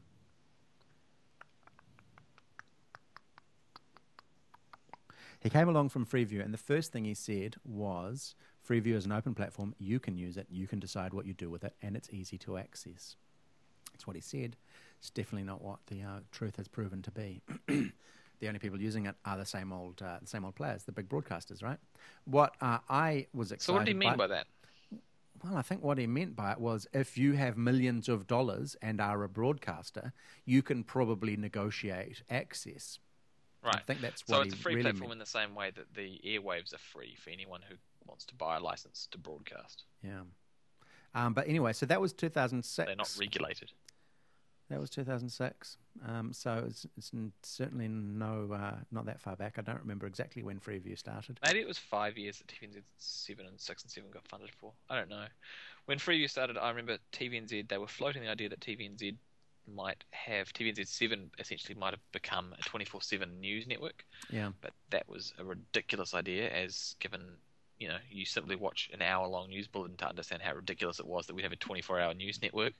He came along from Freeview, and the first thing he said was, Freeview is an open platform. You can use it. You can decide what you do with it, and it's easy to access. That's what he said. It's definitely not what the uh, truth has proven to be. The only people using it are the same old, uh, the same old players, the big broadcasters, right? What uh, I was excited. So what do you mean by, by that? Well, I think what he meant by it was if you have millions of dollars and are a broadcaster, you can probably negotiate access. Right. I think that's so what it's a he free really platform meant. in the same way that the airwaves are free for anyone who wants to buy a license to broadcast. Yeah. Um, but anyway, so that was two thousand six. They're not regulated. That was two thousand six. Um, so it's, it's n- certainly no, uh, not that far back. I don't remember exactly when Freeview started. Maybe it was five years that T V N Z seven and six and seven got funded for. I don't know. When Freeview started, I remember T V N Z, they were floating the idea that T V N Z might have, T V N Z seven essentially might have become a twenty-four seven news network. Yeah. But that was a ridiculous idea, as given, you know, you simply watch an hour-long news bulletin to understand how ridiculous it was that we'd have a twenty-four hour news network.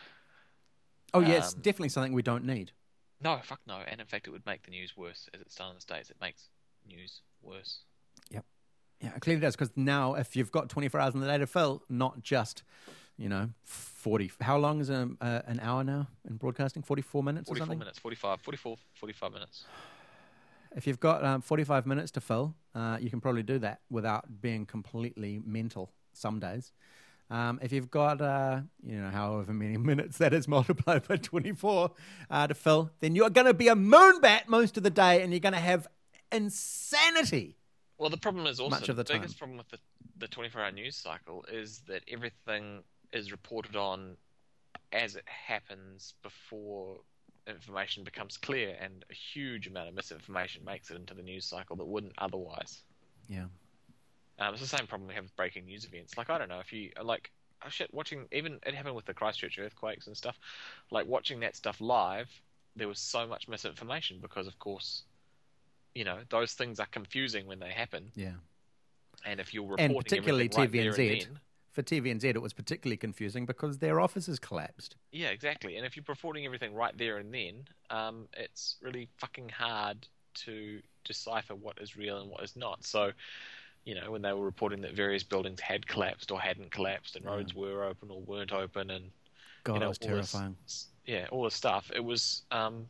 Oh, yeah, it's Um, definitely something we don't need. No, fuck no. And in fact, it would make the news worse, as it's done in the States. It makes news worse. Yep. Yeah, it clearly does, because now if you've got twenty-four hours in the day to fill, not just, you know, forty... How long is a, uh, an hour now in broadcasting? forty-four minutes or forty-four something? minutes, forty-five, forty-four, forty-five minutes. If you've got um, forty-five minutes to fill, uh, you can probably do that without being completely mental some days. Um, if you've got, uh, you know, however many minutes that is multiplied by twenty-four uh, to fill, then you're going to be a moonbat most of the day and you're going to have insanity. Well, the problem is also Much of the, the time. biggest problem with the, the twenty-four hour news cycle is that everything is reported on as it happens before information becomes clear, and a huge amount of misinformation makes it into the news cycle that wouldn't otherwise. Yeah. Um, it's the same problem we have with breaking news events. Like, I don't know if you like, oh shit, watching, even it happened with the Christchurch earthquakes and stuff. Like, watching that stuff live, there was so much misinformation because, of course, you know, those things are confusing when they happen. Yeah. And if you're reporting And particularly everything right T V N Z. there and then, For T V N Z, it was particularly confusing because their offices collapsed. yeah, exactly. And if you're reporting everything right there and then, um, it's really fucking hard to decipher what is real and what is not. So, you know, when they were reporting that various buildings had collapsed or hadn't collapsed and roads were open or weren't open, and God, you know, it was all this- terrifying. yeah, all this stuff, it was, um,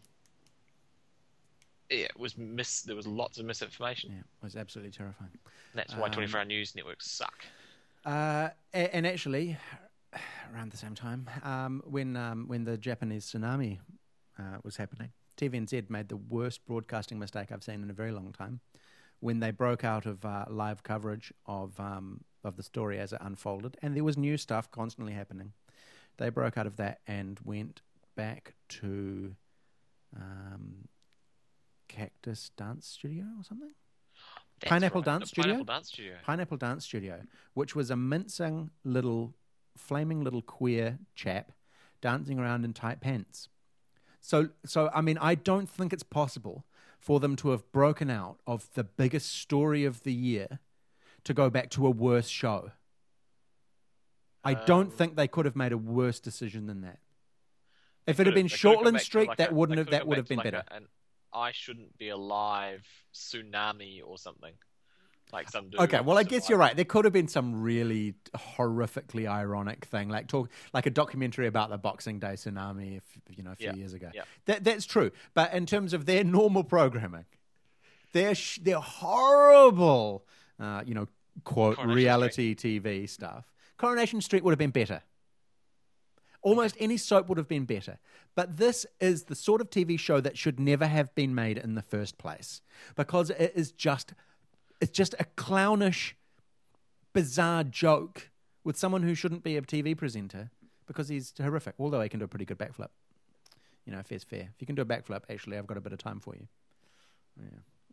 yeah, it was mis. There was lots of misinformation. Yeah, it was absolutely terrifying. That's why Um, twenty-four hour news networks suck. Uh, a- and actually, around the same time, um, when um, when the Japanese tsunami uh, was happening, T V N Z made the worst broadcasting mistake I've seen in a very long time. When they broke out of uh, live coverage of um, of the story as it unfolded, and there was new stuff constantly happening, they broke out of that and went back to um, Cactus Dance Studio or something. That's Pineapple right, Dance the Studio? Pineapple Dance Studio. Pineapple Dance Studio, which was a mincing little, flaming little queer chap dancing around in tight pants. So, so I mean, I don't think it's possible for them to have broken out of the biggest story of the year to go back to a worse show. I don't Um, think they could have made a worse decision than that. If it had Could've- been they could've gone Shortland back to Street, like that a- wouldn't they have. could've That gone would back have to been like better. a- an I shouldn't be alive tsunami or something. Like some dude. Okay, well, I just guess like- you're right. There could have been some really horrifically ironic thing, like talk, like a documentary about the Boxing Day tsunami, if, you know, a few Yeah, years ago. yeah. That that's true. But in terms of their normal programming, their sh- their horrible, uh, you know, quote Coronation reality T V stuff. Coronation Street would have been better. Almost any soap would have been better. But this is the sort of T V show that should never have been made in the first place, because it is just it's just a clownish, bizarre joke with someone who shouldn't be a T V presenter because he's horrific, although he can do a pretty good backflip. You know, fair's fair. If you can do a backflip, actually, I've got a bit of time for you. Yeah.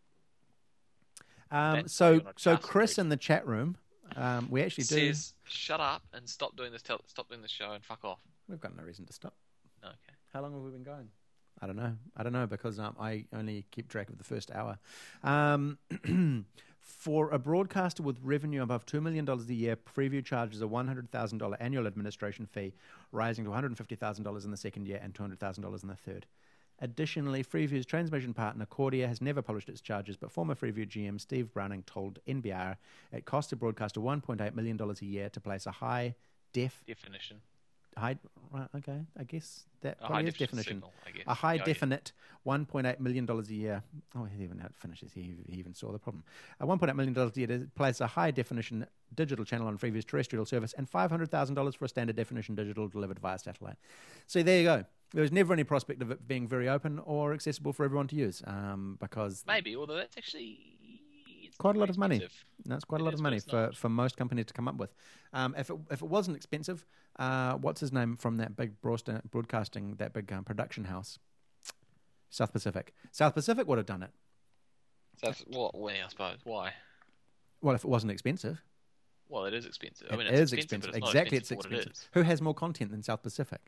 Um, That's so, why you're not so just Chris rich. in the chat room, um, we actually do. says, "Shut up and stop doing this. Tel- stop doing this show and fuck off." We've got no reason to stop. Okay. How long have we been going? I don't know. I don't know because um, I only keep track of the first hour. Um, for a broadcaster with revenue above two million dollars a year, Freeview charges a one hundred thousand dollars annual administration fee, rising to one hundred fifty thousand dollars in the second year and two hundred thousand dollars in the third. Additionally, Freeview's transmission partner, Cordia, has never published its charges, but former Freeview G M Steve Browning told N B R it cost a broadcaster one point eight million dollars a year to place a high def Definition. high right, okay, I guess that A probably high is definition definition. signal, I guess. A high Yeah, yeah. definite one point eight million dollars a year. Oh, he even how it finishes. He, he even saw the problem. A one point eight million dollars a year to place a high definition digital channel on Freeview's terrestrial service, and five hundred thousand dollars for a standard definition digital delivered via satellite. So there you go. There was never any prospect of it being very open or accessible for everyone to use, um, because Maybe, although that's actually it's quite a not lot of money. expensive. That's quite It a lot is, of but money it's for, not. for most companies to come up with. Um, if it if it wasn't expensive, uh, what's his name from that big broadsta- broadcasting, that big um, production house? South Pacific. South Pacific would have done it. So, if- well, well, I suppose. Why? Well, if it wasn't expensive. Well, it is expensive. I It mean, is it's expensive, expensive. but it's Exactly, not it's expensive for expensive. what it is. Who has more content than South Pacific?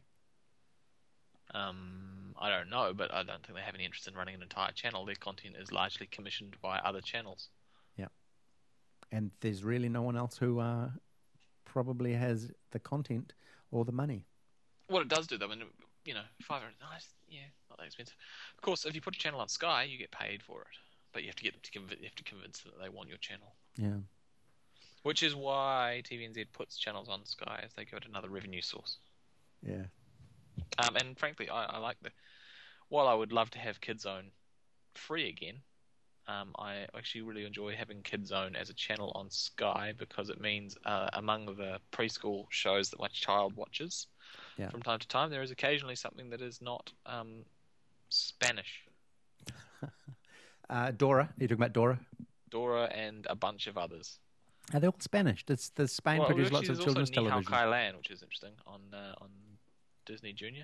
Um, I don't know, but I don't think they have any interest in running an entire channel. Their content is largely commissioned by other channels. Yeah. And there's really no one else who uh, probably has the content or the money. What it does do, though, I mean, you know, five hundred nice, yeah, not that expensive. Of course, if you put a channel on Sky, you get paid for it, but you have to get them to convince, you have to convince them that they want your channel. Yeah. Which is why T V N Z puts channels on Sky, as they go to another revenue source. Yeah. Um, and frankly, I, I like the. While I would love to have KidZone free again, um, I actually really enjoy having KidZone as a channel on Sky because it means uh, among the preschool shows that my child watches, Yeah. from time to time, there is occasionally something that is not um, Spanish. Uh, Dora. Are you talking about Dora? Dora and a bunch of others. Are they all Spanish? Does, does Spain Well, produce actually, lots of there's children's also Ni Hao television? Kai Lan, which is interesting, on uh, on Disney Junior,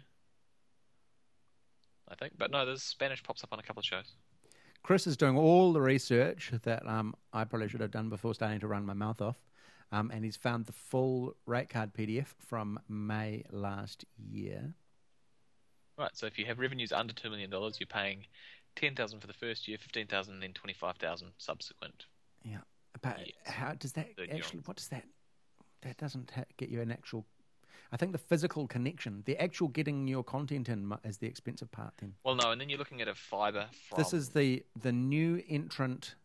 I think. But no, there's Spanish pops up on a couple of shows. Chris is doing all the research that um, I probably should have done before starting to run my mouth off. Um, and he's found the full rate card P D F from May last year. Right, so if you have revenues under two million dollars, you're paying ten thousand dollars for the first year, fifteen thousand dollars, and then twenty-five thousand dollars subsequent. Yeah. But Yes. how does that Third year actually, on. what does that, that doesn't ha- get you an actual, I think the physical connection, the actual getting your content in mu- is the expensive part then. Well, no, and then you're looking at a fibre from... This is the, the new entrant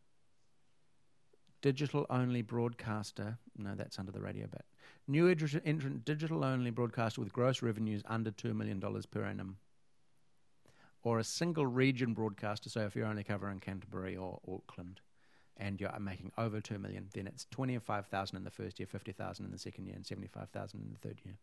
digital-only broadcaster. No, that's under the radio bit. New entr- entrant digital-only broadcaster with gross revenues under two million dollars per annum. Or a single region broadcaster, so if you're only covering Canterbury or Auckland and you're making over two million dollars, then it's twenty-five thousand dollars in the first year, fifty thousand dollars in the second year, and seventy-five thousand dollars in the third year.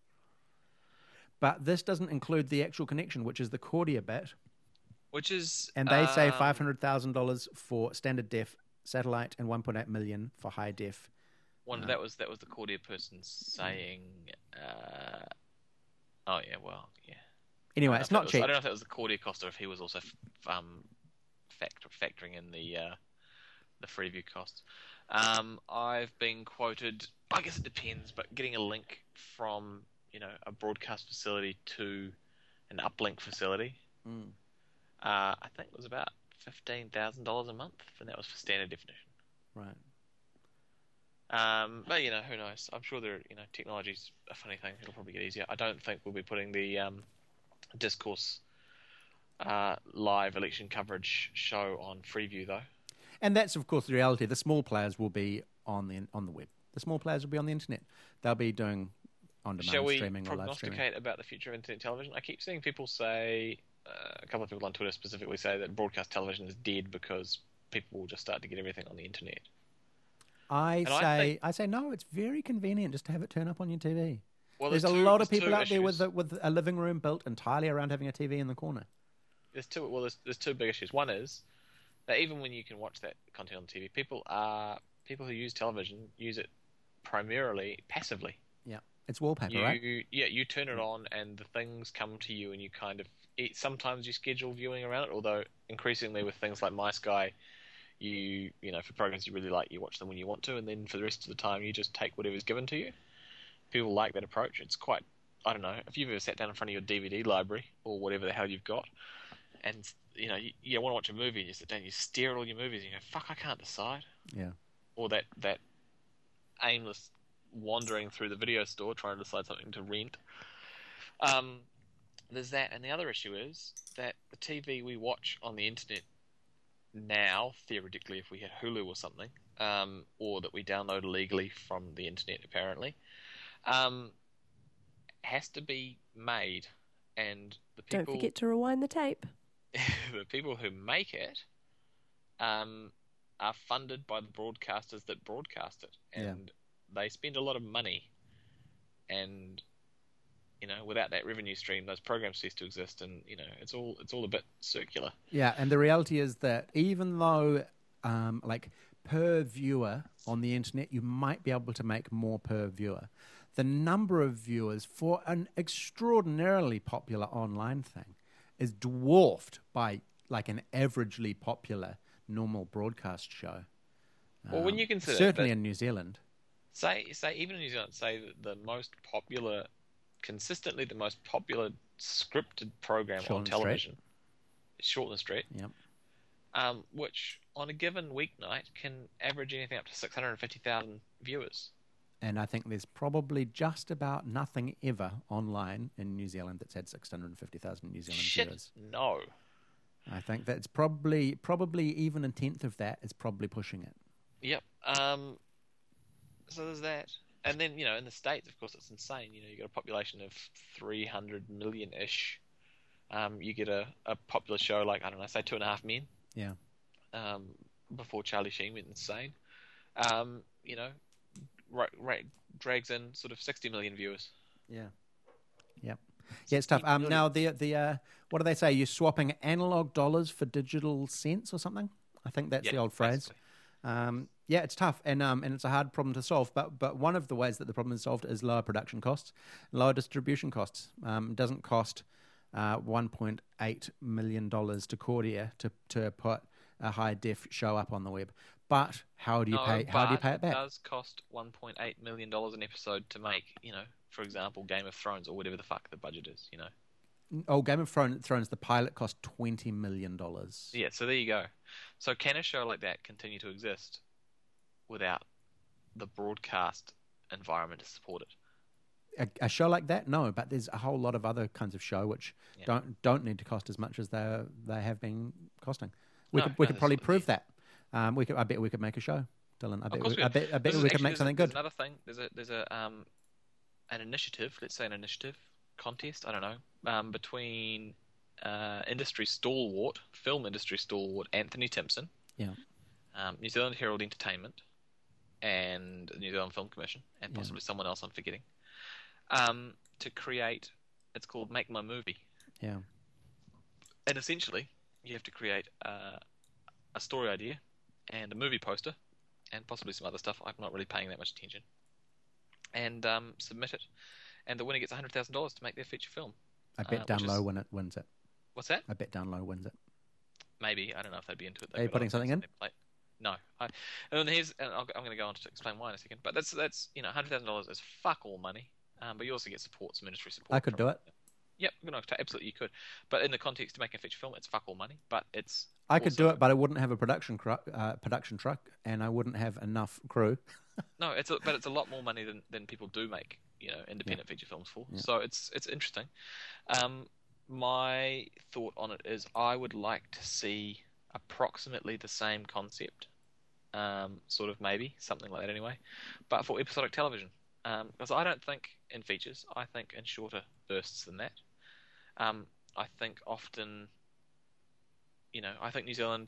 But this doesn't include the actual connection, which is the Cordia bit. Which is... And they say um, five hundred thousand dollars for standard def satellite and one point eight million dollars for high def. One, uh, that was that was the Cordia person saying... Uh, oh, yeah, well, yeah. Anyway, I it's don't know not if that was- cheap. I don't know if that was the Cordia cost or if he was also f- um, factor, factoring in the uh, the Freeview costs. Um, I've been quoted. I guess it depends, but getting a link from you know a broadcast facility to an uplink facility, Mm. uh, I think it was about fifteen thousand dollars a month, and that was for standard definition. Right. Um, but you know, who knows? I'm sure there. You know, technology's a funny thing. It'll probably get easier. I don't think we'll be putting the um, Discourse uh, live election coverage show on Freeview though. And that's, of course, the reality. The small players will be on the on the web. The small players will be on the internet. They'll be doing on-demand Shall we streaming or live streaming. prognosticate about the future of internet television? I keep seeing people say, uh, a couple of people on Twitter specifically say that broadcast television is dead because people will just start to get everything on the internet. I And I say, think- I say no. It's very convenient just to have it turn up on your T V. Well, there's, a two- lot of there's people two out there with issues. a, with a living room built entirely around having a T V in the corner. There's two. Well, there's, there's two big issues. One is that even when you can watch that content on T V, people are people who use television use it primarily passively. Yeah, it's wallpaper, You, right? yeah, you turn it on and the things come to you, and you kind of it, sometimes you schedule viewing around it. Although increasingly with things like MySky, you you know for programs you really like, you watch them when you want to, and then for the rest of the time you just take whatever's given to you. People like that approach. It's quite I don't know if you've ever sat down in front of your D V D library or whatever the hell you've got, and you know you, you want to watch a movie, and you sit down, you stare at all your movies, and you go, "Fuck, I can't decide." Yeah. Or that that aimless wandering through the video store trying to decide something to rent. Um, there's that, and the other issue is that the T V we watch on the internet now, theoretically, if we had Hulu or something, um, or that we download illegally from the internet, apparently, um, has to be made, and the Don't people forget to rewind the tape. the people who make it um, are funded by the broadcasters that broadcast it, and Yeah. they spend a lot of money. And you know, without that revenue stream, those programs cease to exist, and you know, it's all it's all a bit circular. Yeah, and the reality is that even though, um, like per viewer on the internet, you might be able to make more per viewer. The number of viewers for an extraordinarily popular online thing is dwarfed by like an averagely popular normal broadcast show. Well, when Um, you consider certainly that- in New Zealand, Say, say, even in New Zealand, say that the most popular, consistently the most popular scripted program Short on and Straight. television is Short and Street, yep. um, which on a given weeknight can average anything up to six hundred fifty thousand viewers. And I think there's probably just about nothing ever online in New Zealand that's had six hundred fifty thousand New Zealand Shit, viewers. no. I think that's probably probably even a tenth of that is probably pushing it. Yep. Um, so there's that. And then, you know, in the States, of course, it's insane. You know, you got a population of three hundred million-ish. Um, you get a, a popular show like, I don't know, say Two and a Half Men. Yeah. Um, before Charlie Sheen went insane. Um, you know, ra- ra- drags in sort of sixty million viewers. Yeah. Yep. Yeah, it's tough. Um, million. now the the uh, what do they say? You're swapping analog dollars for digital cents or something. I think that's Yeah, the old phrase. basically. Um, yeah, it's tough, and um, and it's a hard problem to solve. But but one of the ways that the problem is solved is lower production costs, lower distribution costs. Um, it doesn't cost uh, one point eight million dollars to Cordia to to put a high def show up on the web. But how do you No, pay? How do you but pay it back? It does cost one point eight million dollars an episode to make, you know, for example, Game of Thrones or whatever the fuck the budget is, you know. Oh, Game of Thrones, Thrones the pilot cost twenty million dollars. Yeah, so there you go. So can a show like that continue to exist without the broadcast environment to support it? A, a show like that, no, but there's a whole lot of other kinds of show which Yeah. don't don't need to cost as much as they they have been costing. We No, could we no, could there's- probably prove that. Um, we could. I bet we could make a show, Dylan. I Of bet. course We, we I could. bet. I bet This is we could actually- make there's something a, there's good. Another thing, there's a there's a um an initiative, let's say an initiative contest, I don't know, um, between uh, industry stalwart, film industry stalwart Anthony Timpson, Yeah. um, New Zealand Herald Entertainment, and the New Zealand Film Commission, and Yeah. possibly someone else I'm forgetting, um, to create. It's called Make My Movie, Yeah. and essentially you have to create uh, a story idea and a movie poster, and possibly some other stuff. I'm not really paying that much attention, and um, submit it, and the winner gets one hundred thousand dollars to make their feature film. I bet Uh, Down which Low is- when it wins it. What's that? I bet Down Low wins it. Maybe, I don't know if they'd be into it. Are you They've got putting other something things in? on their plate. No, I, and here's, and I'll, I'm going to go on to explain why in a second. But that's that's you know, one hundred thousand dollars is fuck all money. Um, but you also get support, some industry support. I could from- do it. Yep, no, absolutely you could. But in the context of making a feature film, it's fuck all money. But it's I could do also- it, but I wouldn't have a production cru- uh, production truck, and I wouldn't have enough crew. No, it's a, but it's a lot more money than, than people do make, you know, independent feature films for. Yeah. So it's it's interesting. Um, my thought on it is I would like to see approximately the same concept, um, sort of maybe something like that anyway, but for episodic television. Um, because I don't think in features, I think in shorter bursts than that. Um, I think often, you know, I think New Zealand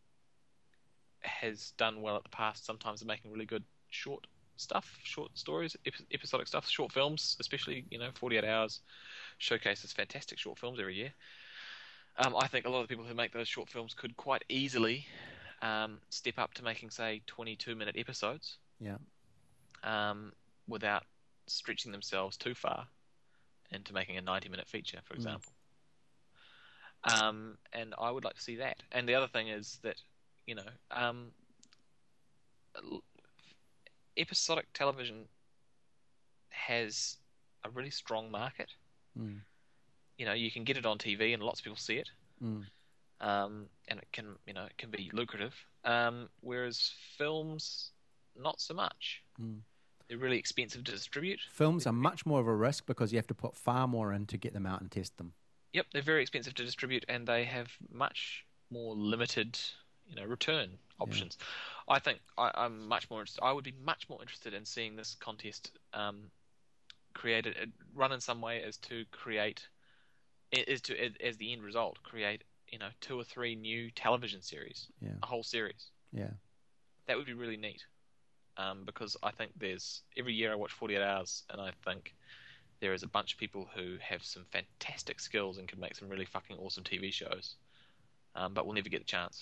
has done well at the past sometimes in making really good short stuff, short stories, ep- episodic stuff, short films, especially, you know, forty-eight hours showcases fantastic short films every year. Um, I think a lot of the people who make those short films could quite easily um, step up to making, say, twenty-two minute episodes Yeah. um, without stretching themselves too far into making a ninety minute feature, for example. Um, and I would like to see that. And the other thing is that, you know, um, l- episodic television has a really strong market. Mm. You know, you can get it on T V and lots of people see it. Mm. Um, and it can, you know, it can be lucrative. Um, whereas films, not so much. Mm. They're really expensive to distribute. Films are much more of a risk because you have to put far more in to get them out and test them. Yep, they're very expensive to distribute, and they have much more limited, you know, return options. I think I, I'm much more interested. I would be much more interested in seeing this contest um, create it, run in some way is to create, is to as the end result create you know two or three new television series, Yeah. a whole series. Yeah. That would be really neat, um, because I think there's every year I watch forty-eight hours, and I think there is a bunch of people who have some fantastic skills and can make some really fucking awesome T V shows, um, but will never get the chance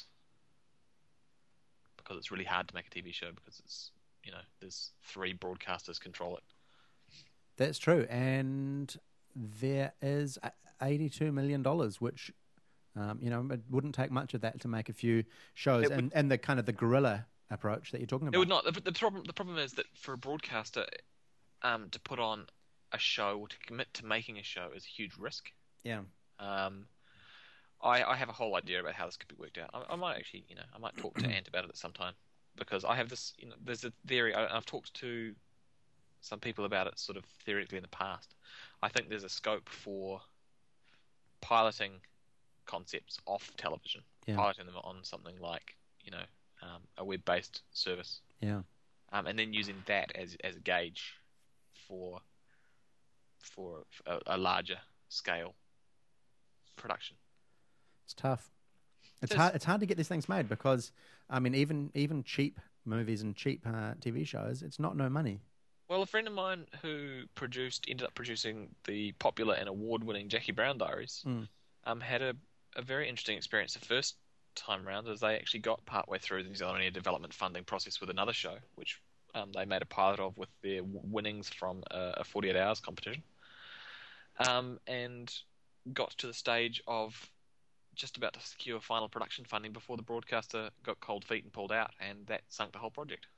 because it's really hard to make a T V show because it's you know there's three broadcasters control it. That's true, and there is eighty-two million dollars, which um, you know it wouldn't take much of that to make a few shows, It and, would- and the kind of the guerrilla approach that you're talking about. It would not. The, the problem. The problem is that for a broadcaster, um, to put on a show or to commit to making a show is a huge risk. Yeah. Um, I, I have a whole idea about how this could be worked out. I, I might actually, you know, I might talk to Ant about it at some time because I have this. You know, there's a theory. I, I've talked to some people about it, sort of theoretically in the past. I think there's a scope for piloting concepts off television, Yeah. piloting them on something like, you know, um, a web-based service, Yeah. um, and then using that as as a gauge for for a, a larger scale production. It's tough. It's It is. hard. It's hard to get these things made because, I mean, even even cheap movies and cheap uh, T V shows, it's not no money. Well, a friend of mine who produced, ended up producing the popular and award-winning Jackie Brown Diaries, Mm. um, had a, a very interesting experience the first time round, as they actually got partway through the New Zealand Media development funding process with another show, which um, they made a pilot of with their w- winnings from a, a forty-eight hours competition, um, and got to the stage of just about to secure final production funding before the broadcaster got cold feet and pulled out, and that sunk the whole project.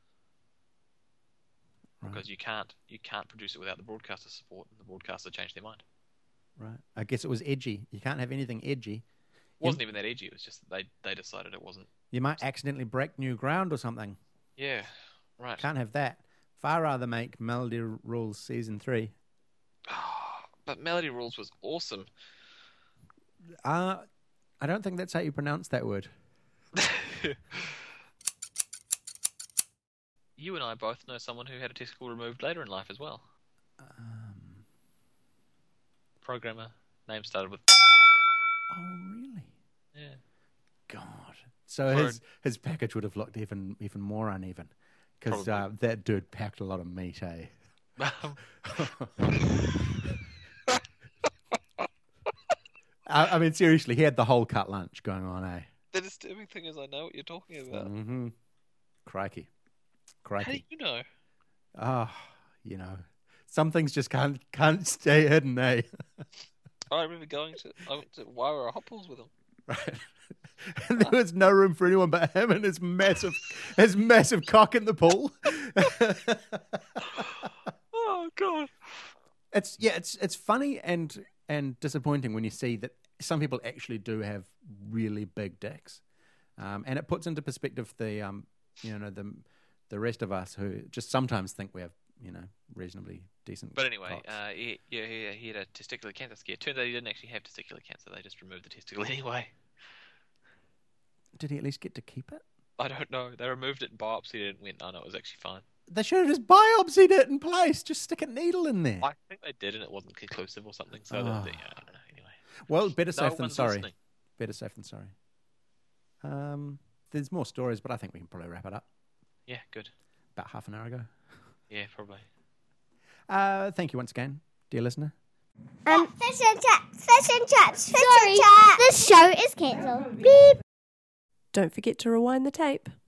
Right. Because you can't you can't produce it without the broadcaster support, and the broadcaster changed their mind. Right. I guess it was edgy. You can't have anything edgy. It wasn't even that edgy. It was just that they they decided it wasn't. You might accidentally break new ground or something. Yeah, right. Can't have that. Far rather make Melody Rules season three. But Melody Rules was awesome. Uh, I don't think that's how you pronounce that word. You and I both know someone who had a testicle removed later in life as well. Um, Programmer, name started with. oh, really? Yeah. God. So For- his his package would have looked even even more uneven because uh, Probably. that dude packed a lot of meat, eh? I, I mean, seriously, he had the whole cut lunch going on, eh? The disturbing thing is, I know what you're talking about. Mm-hmm. Crikey. How do Crikey. you know? Oh, you know, some things just can't can't stay hidden, eh? I remember going to I went to Wairua Hot Pools with him. Right. And there was no room for anyone but him and his massive his massive cock in the pool. Oh God! It's yeah, it's it's funny and and disappointing when you see that some people actually do have really big dicks, um, and it puts into perspective the um, you know the the rest of us who just sometimes think we have you know reasonably decent. But anyway, cocks. uh, he, yeah, he, he had a testicular cancer scare. Turns out he didn't actually have testicular cancer. They just removed the testicle anyway. Did he at least get to keep it? I don't know. They removed it and biopsied it and went, oh no, it was actually fine. They should have just biopsied it in place. Just stick a needle in there. I think they did and it wasn't conclusive or something. So that, Oh. yeah, I don't know. Anyway, Well, better no safe than one's sorry. listening. Better safe than sorry. Um, there's more stories, but I think we can probably wrap it up. Yeah, good. About half an hour ago. Yeah, probably. Uh, thank you once again, dear listener. Um, fish and chips, fish and chips, fish Sorry, and chips. This show is cancelled. Beep. Don't forget to rewind the tape.